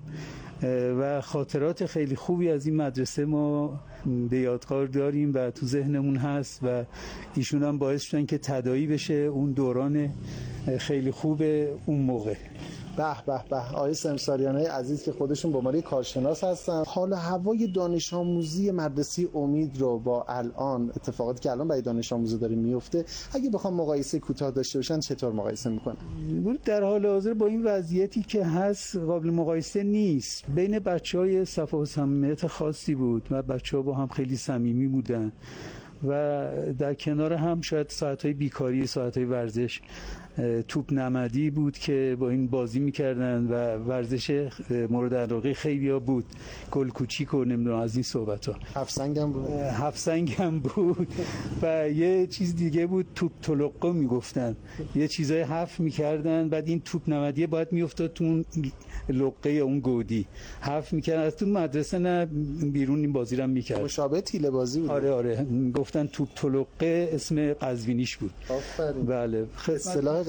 S3: و خاطرات خیلی خوبی از این مدرسه ما به یادگار داریم و تو ذهنمون هست و ایشون هم باعث شدن که تداعی بشه اون دوران خیلی خوب اون موقع.
S22: به به به، آقای سمساریان‌های عزیز که خودشون به عنوان کارشناس هستن، حال هوای دانش آموزی مدرسه امید رو با الان اتفاقاتی که الان برای دانش آموزا داره میفته اگه بخوام مقایسه کوتاه داشته باشن چطور مقایسه میکنن؟
S3: در حال حاضر با این وضعیتی که هست قابل مقایسه نیست. بین بچهای صفا و صمیمیت خاصی بود و بچه‌ها با هم خیلی صمیمی بودن و در کنار هم شاید ساعت‌های بیکاری، ساعت‌های ورزش، توپ نمدی بود که با این بازی میکردن و ورزش مورد علاقه خیلیا بود، گل کوچیک و نمیدونم از این صحبت‌ها. هفت سنگ هم بود و یه چیز دیگه بود، توپ تلقه میگفتن، یه چیزای هفت میکردن بعد این توپ نمدیه باید میافتاد تو اون لقه یا اون گودی هفت میکردن، از تو مدرسه نه بیرون این بازی رو میکرد،
S22: مشابه تیله بازی بود.
S3: آره گفتن توپ تلقه، اسم قزوینیش بود.
S22: آفرین.
S3: بله،
S22: اصطلاح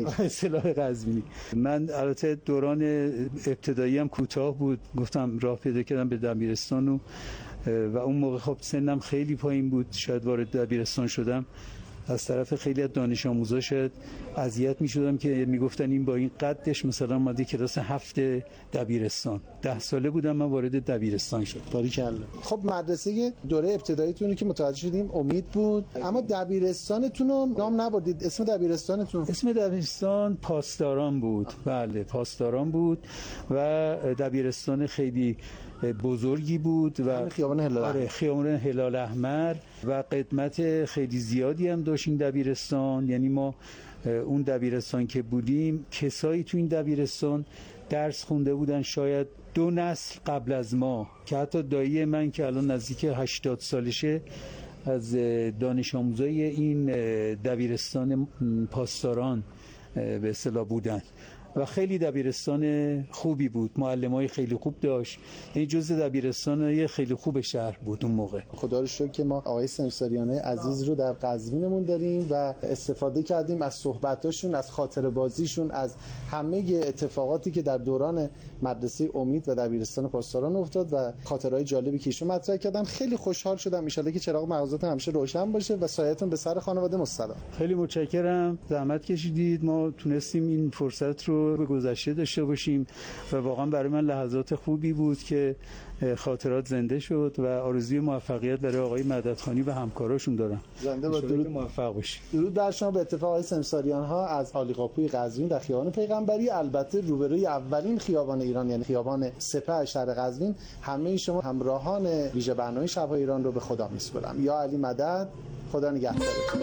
S3: قزوینی. من البته دوران ابتدایی هم کوتاه بود، گفتم راه پیدا کردم به دبیرستان و اون موقع خب سنم خیلی پایین بود، شاید وارد دبیرستان شدم از طرف خیلی از دانش آموزا شاید اذیت می‌شدم که میگفتن این با این قدش مثلا اومده کلاس 7 دبیرستان. 10 ساله بودم من وارد دبیرستان شد. باریکلا.
S22: خب مدرسه دوره ابتداییتون که متوجه شدیم امید بود، اما دبیرستانتون رو نام نبردید. اسم دبیرستانتون؟
S3: اسم دبیرستان پاسداران بود. بله پاسداران بود و دبیرستان خیلی بزرگی بود و
S22: خیابان هلال احمر.
S3: آره خیابان هلال احمر و قدمت خیلی زیادی هم داشت این دبیرستان. یعنی ما اون دبیرستان که بودیم کسایی تو این دبیرستان درس خونده بودن شاید 2 نسل قبل از ما، که حتی دایی من که الان نزدیک 80 سالشه از دانش آموزای این دبیرستان پاسداران به اصطلاح بودن و خیلی دبیرستان خوبی بود، معلمای خیلی خوب داشت. این جزء دبیرستانای خیلی خوب شهر بود اون موقع.
S22: خدا رو شکر که ما آقای سمساریان عزیز رو در قزوینمون داریم و استفاده کردیم از صحبتاشون، از خاطره بازیشون، از همه اتفاقاتی که در دوران مدرسه امید و دبیرستان پاسداران افتاد و خاطرهای جالبی که ایشون مطرح کردن. خیلی خوشحال شدم. ان شاءالله که چراغ مغازاتون همیشه روشن باشه و سایه‌تون به سر خانواده مستدام.
S3: خیلی متشکرم، زحمت کشیدید، ما تونستیم این فرصت رو به گذشته داشته باشیم و واقعا برای من لحظات خوبی بود که خاطرات زنده شد و آرزوی موفقیت برای آقای مددخانی و همکاراشون دارم.
S22: زنده باد. درود،
S3: موفق باشید.
S22: درود بر شما. به اتفاق آقای سمساریان ها از عالیقاپوی قزوین در خیابان پیغمبری، البته روبروی اولین خیابان ایران یعنی خیابان سپه شهر قزوین، همه شما همراهان ویژه برنامه شب‌های ایران رو به خدا میسپارم. یا علی مدد، خدا نگهدارتون.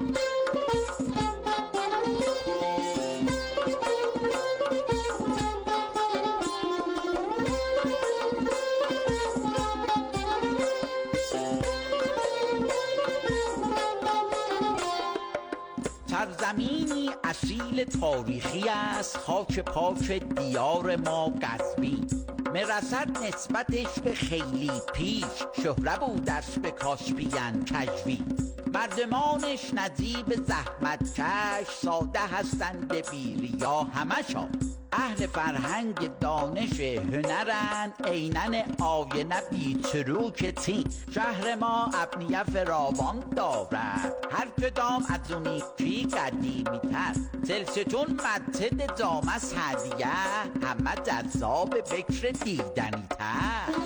S7: سرزمینی اصیل تاریخی است، خاک پاک دیار ما قزوین. مرسد نسبتش به خیلی پیش، شهره بودش به کاشپیان کجوی. مردمانش نجیب زحمت کش، ساده هستند بیریا همشان. اهل فرهنگ دانش هنرن، اینن آینه بی چروک تین. شهر ما ابنیه فراوان دارد، هر کدام از اونی کی قدیمی تر. سلستون مدتد جامعه هدیه، همه جذاب بکر دیدنی تر.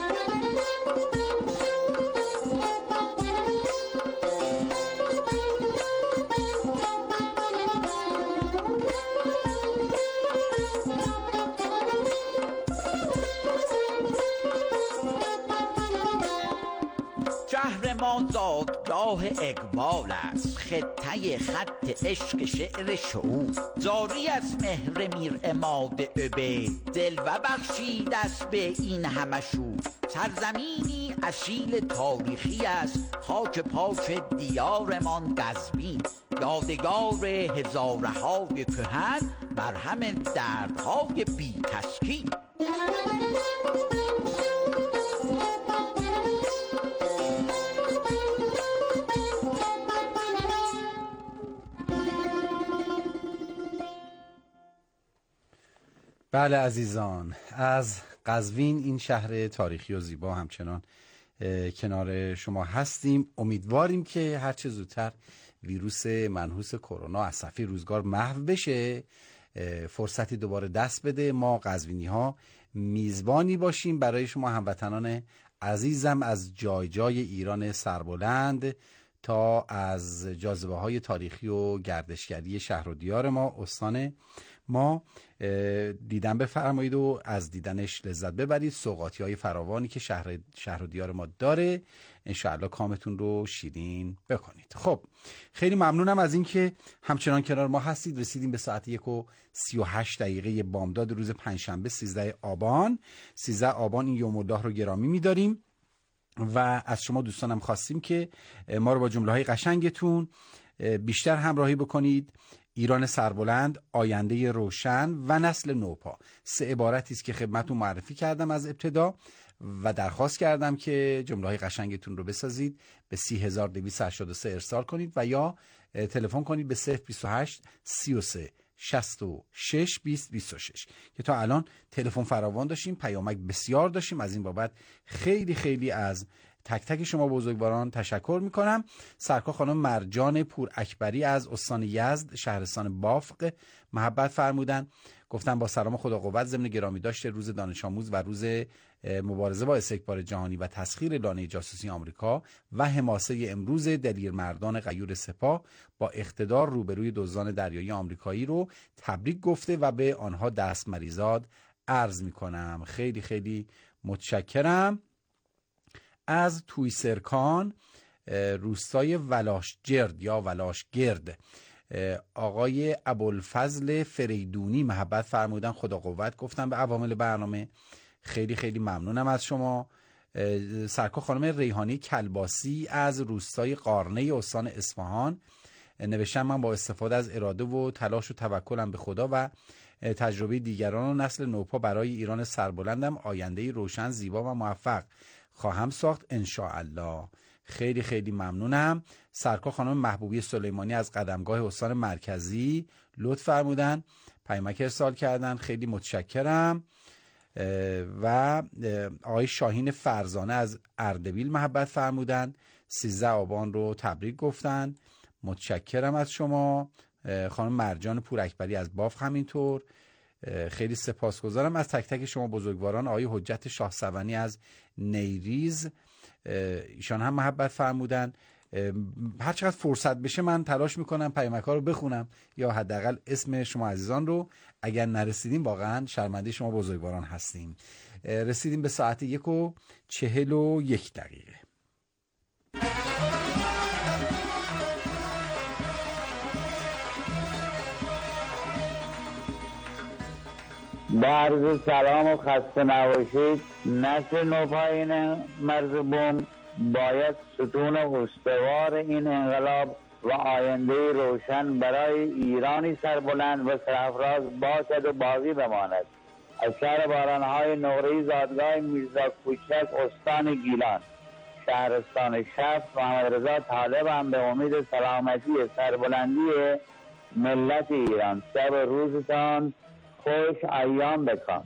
S7: شهر ما زادگاه اقبال است، خطه خط عشق شعر شعور. جاری از مهر میر عماد عبید، جلوه بخشید است به این همه شور. سرزمینی اصیل تاریخی است، خاک پاک دیارمان قزوین. یادگار هزارهای کهن، مرهم دردهای بی تسکین.
S2: بله عزیزان، از قزوین این شهر تاریخی و زیبا همچنان کنار شما هستیم. امیدواریم که هرچه زودتر ویروس منحوس کرونا از صفحه روزگار محو بشه، فرصتی دوباره دست بده، ما قزوینی ها میزبانی باشیم برای شما هموطنان عزیزم از جای جای ایران سربلند تا از جاذبه های تاریخی و گردشگری شهر و دیار ما، استان ما دیدن بفرمایید و از دیدنش لذت ببرید. سوغاتی های فراوانی که شهر و دیار ما داره، انشاءالله کامتون رو شیرین بکنید. خب خیلی ممنونم از این که همچنان کنار ما هستید. رسیدیم به ساعت 1:38 بامداد روز پنجشنبه 13 آبان. 13 آبان این یوم الله رو گرامی می‌داریم و از شما دوستانم خواستیم که ما رو با جمله‌های قشنگتون بیشتر همراهی بکنید. ایران سربلند، آینده روشن و نسل نوپا، 3 عبارتی است که خدمتتون معرفی کردم از ابتدا و درخواست کردم که جمله‌های قشنگتون رو بسازید، به 30283 ارسال کنید و یا تلفن کنید به 028 33 66 20 26 که تا الان تلفن فراوان داشتیم، پیامک بسیار داشتیم، از این بابت خیلی خیلی از تک تک شما بزرگواران تشکر میکنم. سرکار خانم مرجان پور اکبری از استان یزد شهرستان بافق محبت فرمودن، گفتن با سلام خدا قوت ضمن گرامی داشته روز دانش آموز و روز مبارزه با استکبار جهانی و تسخیر لانه جاسوسی آمریکا و حماسه امروز دلیر مردان غیور سپاه با اقتدار روبروی دزدان دریایی آمریکایی رو تبریک گفته و به آنها دست مریزاد عرض میکنم. خیلی خیلی متشکرم. از تویسرکان روستای ولاشجرد یا ولاشگرد آقای ابوالفضل فریدونی محبت فرمودن خدا قوت گفتن به عوامل برنامه. خیلی خیلی ممنونم از شما. سرکار خانم ریحانی کلباسی از روستای قارنه استان اصفهان نوشتن من با استفاده از اراده و تلاش و توکلم به خدا و تجربه دیگران و نسل نوپا برای ایران سربلندم آینده‌ای روشن زیبا و موفق خواهم ساخت انشاءالله. خیلی خیلی ممنونم. سرکار خانم محبوبی سلیمانی از قدمگاه استان مرکزی لطف فرمودن پیامک ارسال کردن، خیلی متشکرم. و آقای شاهین فرزانه از اردبیل محبت فرمودن 13 آبان رو تبریک گفتن، متشکرم از شما. خانم مرجان پور اکبری از بافق همینطور، خیلی سپاسگزارم از تک تک شما بزرگواران. آقای حجت شاه سوانی از نیریز ایشان هم محبت فرمودن. هر چقدر فرصت بشه من تلاش میکنم پیامک‌ها رو بخونم یا حداقل اسم شما عزیزان رو، اگر نرسیدیم واقعا شرمنده شما بزرگواران هستیم. رسیدیم به ساعت 1:41.
S15: با عرض سلام و خسته نباشید. نسل نوپایین مرزبون باید ستون استوار این انقلاب و آینده روشن برای ایرانی سربلند و سرافراز باشد و باقی بماند. از شهر بارانهای نقره‌ای زادگاه میرزا کوچک استان گیلان شهرستان شفت محمد رضا طالبم به امید سلامتی سربلندی ملت ایران. شب روزتان خوش، ایام بکام.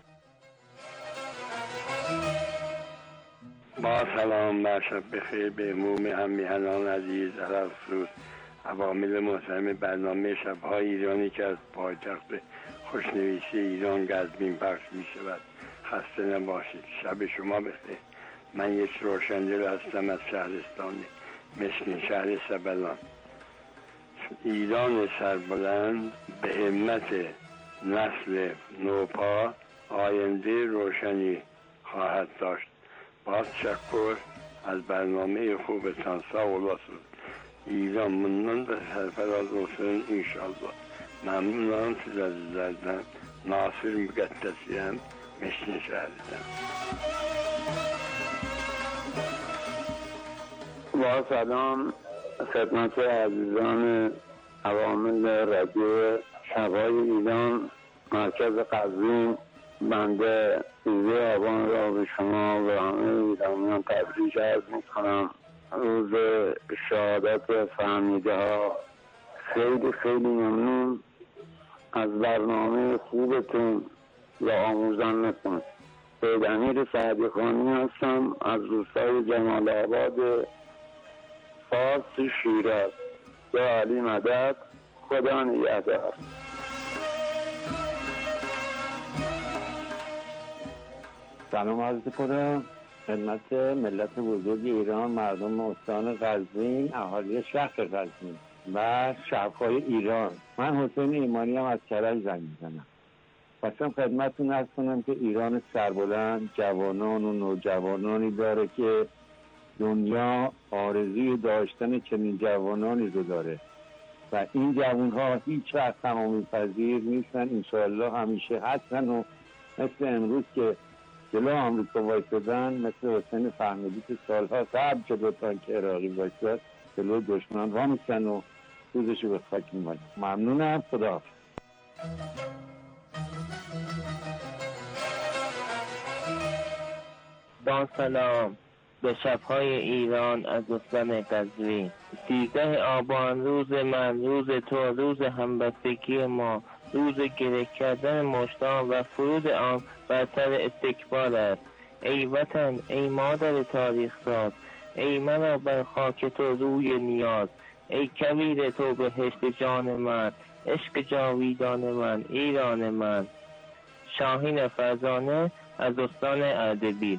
S8: با سلام و شب بخیر به عموم همیهنان عزیز افروز عوامل محترم برنامه شب‌های ایرانی که از پایتخت خوشنویسی ایران قزوین پخش می شود. خسته نباشید. شب شما بخیر. من یک روشندل هستم از شهرستان مشکین شهر سبلان. ایران سربلند به همت نسل نوپا آینده روشنی خواهد داشت. با تشکر از برنامه خوبتان. ساق الله ایران منان به سرفراز حسین انشاءالله. ممنونم siz azizlerden. Nasir Müqəddəsiyəm, Meşkin şəhərindən.
S15: با سلام خدمت عزیزان عوامل رادیو شب‌های ایران مرکز قزوین، بنده 13 آبان را به شما و همه ایرانیان تبریک عرض می‌کنم. روز شهادت فهمیده ها. خیلی خیلی ممنون از برنامه خوبتون و آموزندتون. سید امیر سعدی خانی هستم از روستای جمال آباد فارس شیراز. یا علی مدد، خدا نگهدار.
S9: سلام عرض کنم خدمت ملت بزرگ ایران، مردم استان قزوین، اهالی شهر قزوین و شب‌های ایران. من حسین ایمانی هم از کرج زنگ میزنم. خواستم خدمتتون عرض کنم که ایران سربلند جوانان و نوجوانانی داره که دنیا آرزوی داشتن چنین جوانانی رو داره و این جوانها هیچ وقت تمامی پذیر نیستن. انشاءالله همیشه هستن و مثل امروز که جلو آمریکا وایسادن، مثل حسین فهمیدی که سالها صبر شد تا که عراقی وایساد جلو دشمنان وا میشن و روزشو به خاک میبرن. ممنونم. خدا.
S23: با سلام به شب‌های ایران از استان قزوین. 13 آبان روز من، روز تو، روز همبستگی ما، روز گره کردن مشتان و فرود آن بر سر استکبار است. ای وطن ای مادر تاریخ ساز، ای منو بر خاک تو روی نیاز، ای کویر تو بهشت جان من، عشق جاویدان من، ایران من. شاهین فرزانه از استان اردبیل.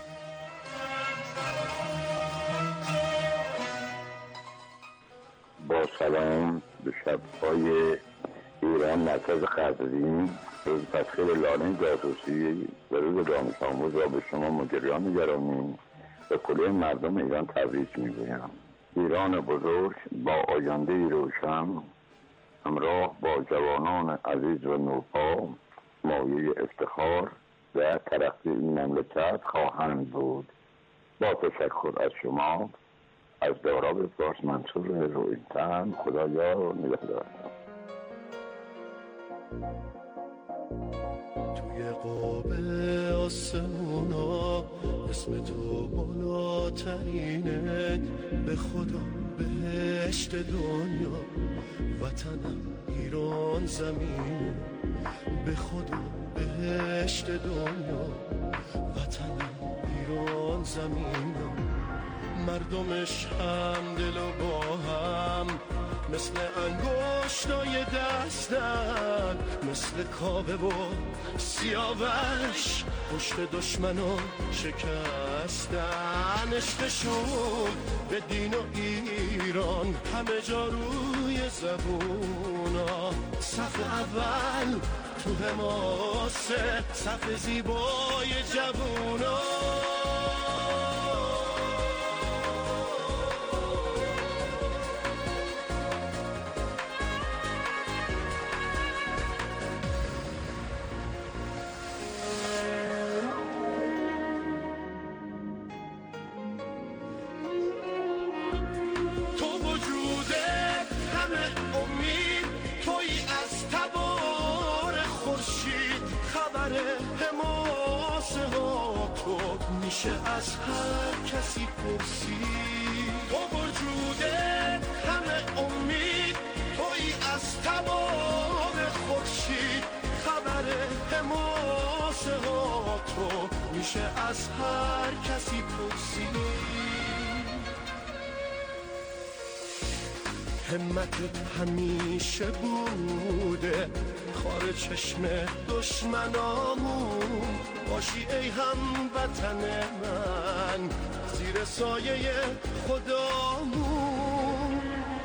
S10: با سلام به شب‌های ایران مرکز قزوین، روز تسخیر لانه جاسوسی و روز دانش آموز را به شما مجریان گرامی و کل مردم ایران تبریک میگویم. ایران بزرگ با آینده روشن همراه با جوانان عزیز و نوپا مایه افتخار و ترقی این مملکت خواهند بود. با تشکر از شما، از داراب فارس منصور رویتن، خدایا نگهدار.
S11: توی قاب آسمونا اسم تو بالاترینه، به خدا بهشت دنیا وطنم ایران زمینه، به خدا بهشت دنیا وطنم ایران زمینه. مردمش هم دل و با هم مثل انگشتای دستن، مثل کاوه و سیاوش پشت دشمنو شکستن. عشقشون به دین و ایران همه جا روی زبونا، صف اول تو حماسه، صف زیبای جوونا. میشه از هر کسی پرسید، با وجودت همه امید، تویی از تمام خورشید. خبر حماسه ها تو میشه از هر کسی پرسید. همتت همیشه بوده خار چشم دشمنامون، باشی ای هموطن من زیر سایه خدامون.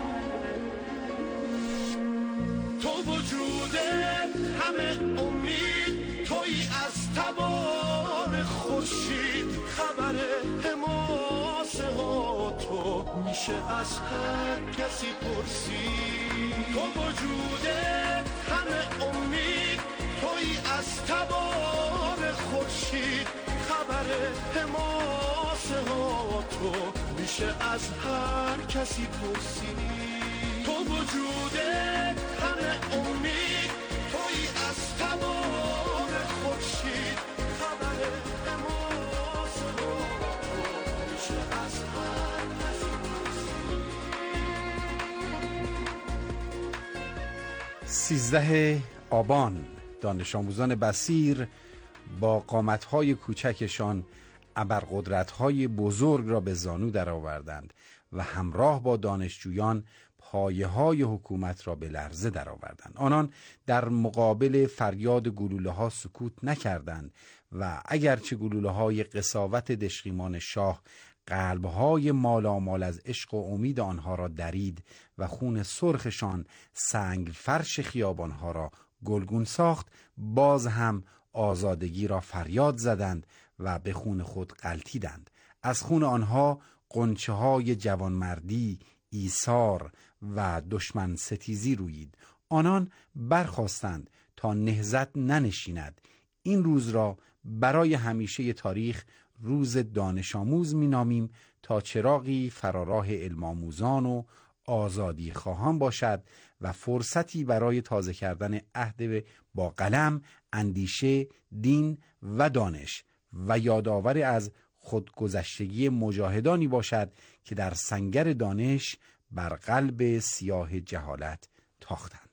S11: تو وجودت همه امید، تویی از تبار خورشید. خبر حماسه ها تو میشه از هر کسی پرسید. تو وجودت همه امید، تویی از تبار خورشید. خبر حماسه ها تو میشه از هر کسی پرسید. تو وجودت همه امید، تویی از تبار خورشید. خبر حماسه ها تو میشه از هر کسی پرسید.
S2: 13 آبان دانش آموزان بصیر با قامت‌های کوچکشان ابرقدرت‌های بزرگ را به زانو درآوردند و همراه با دانشجویان پایه‌های حکومت را به لرزه درآوردند. آنان در مقابل فریاد گلوله‌ها سکوت نکردند و اگرچه گلوله‌های قساوت دشقیمان شاه قلب‌های مالامال از عشق و امید آنها را درید و خون سرخشان سنگ فرش خیابانها را گلگون ساخت، باز هم آزادگی را فریاد زدند و به خون خود غلتیدند. از خون آنها غنچه‌های جوانمردی، ایثار و دشمن ستیزی رویید. آنان برخاستند تا نهضت ننشیند. این روز را برای همیشه تاریخ روز دانش آموز می نامیم تا چراغی فراراه علم آموزان و آزادی خواهان باشد و فرصتی برای تازه کردن عهد با قلم، اندیشه، دین و دانش و یادآور از خودگذشتگی مجاهدانی باشد که در سنگر دانش بر قلب سیاه جهالت تاختند.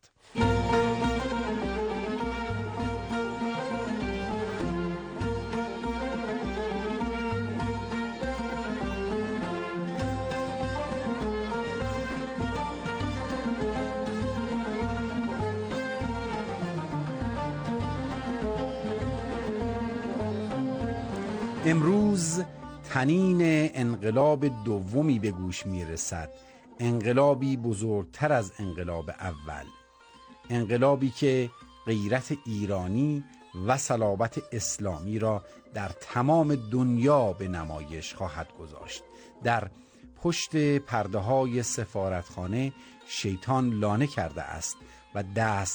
S2: امروز طنین انقلاب دومی به گوش میرسد، انقلابی بزرگتر از انقلاب اول، انقلابی که غیرت ایرانی و صلابت اسلامی را در تمام دنیا به نمایش خواهد گذاشت. در پشت پرده های سفارتخانه شیطان لانه کرده است و دست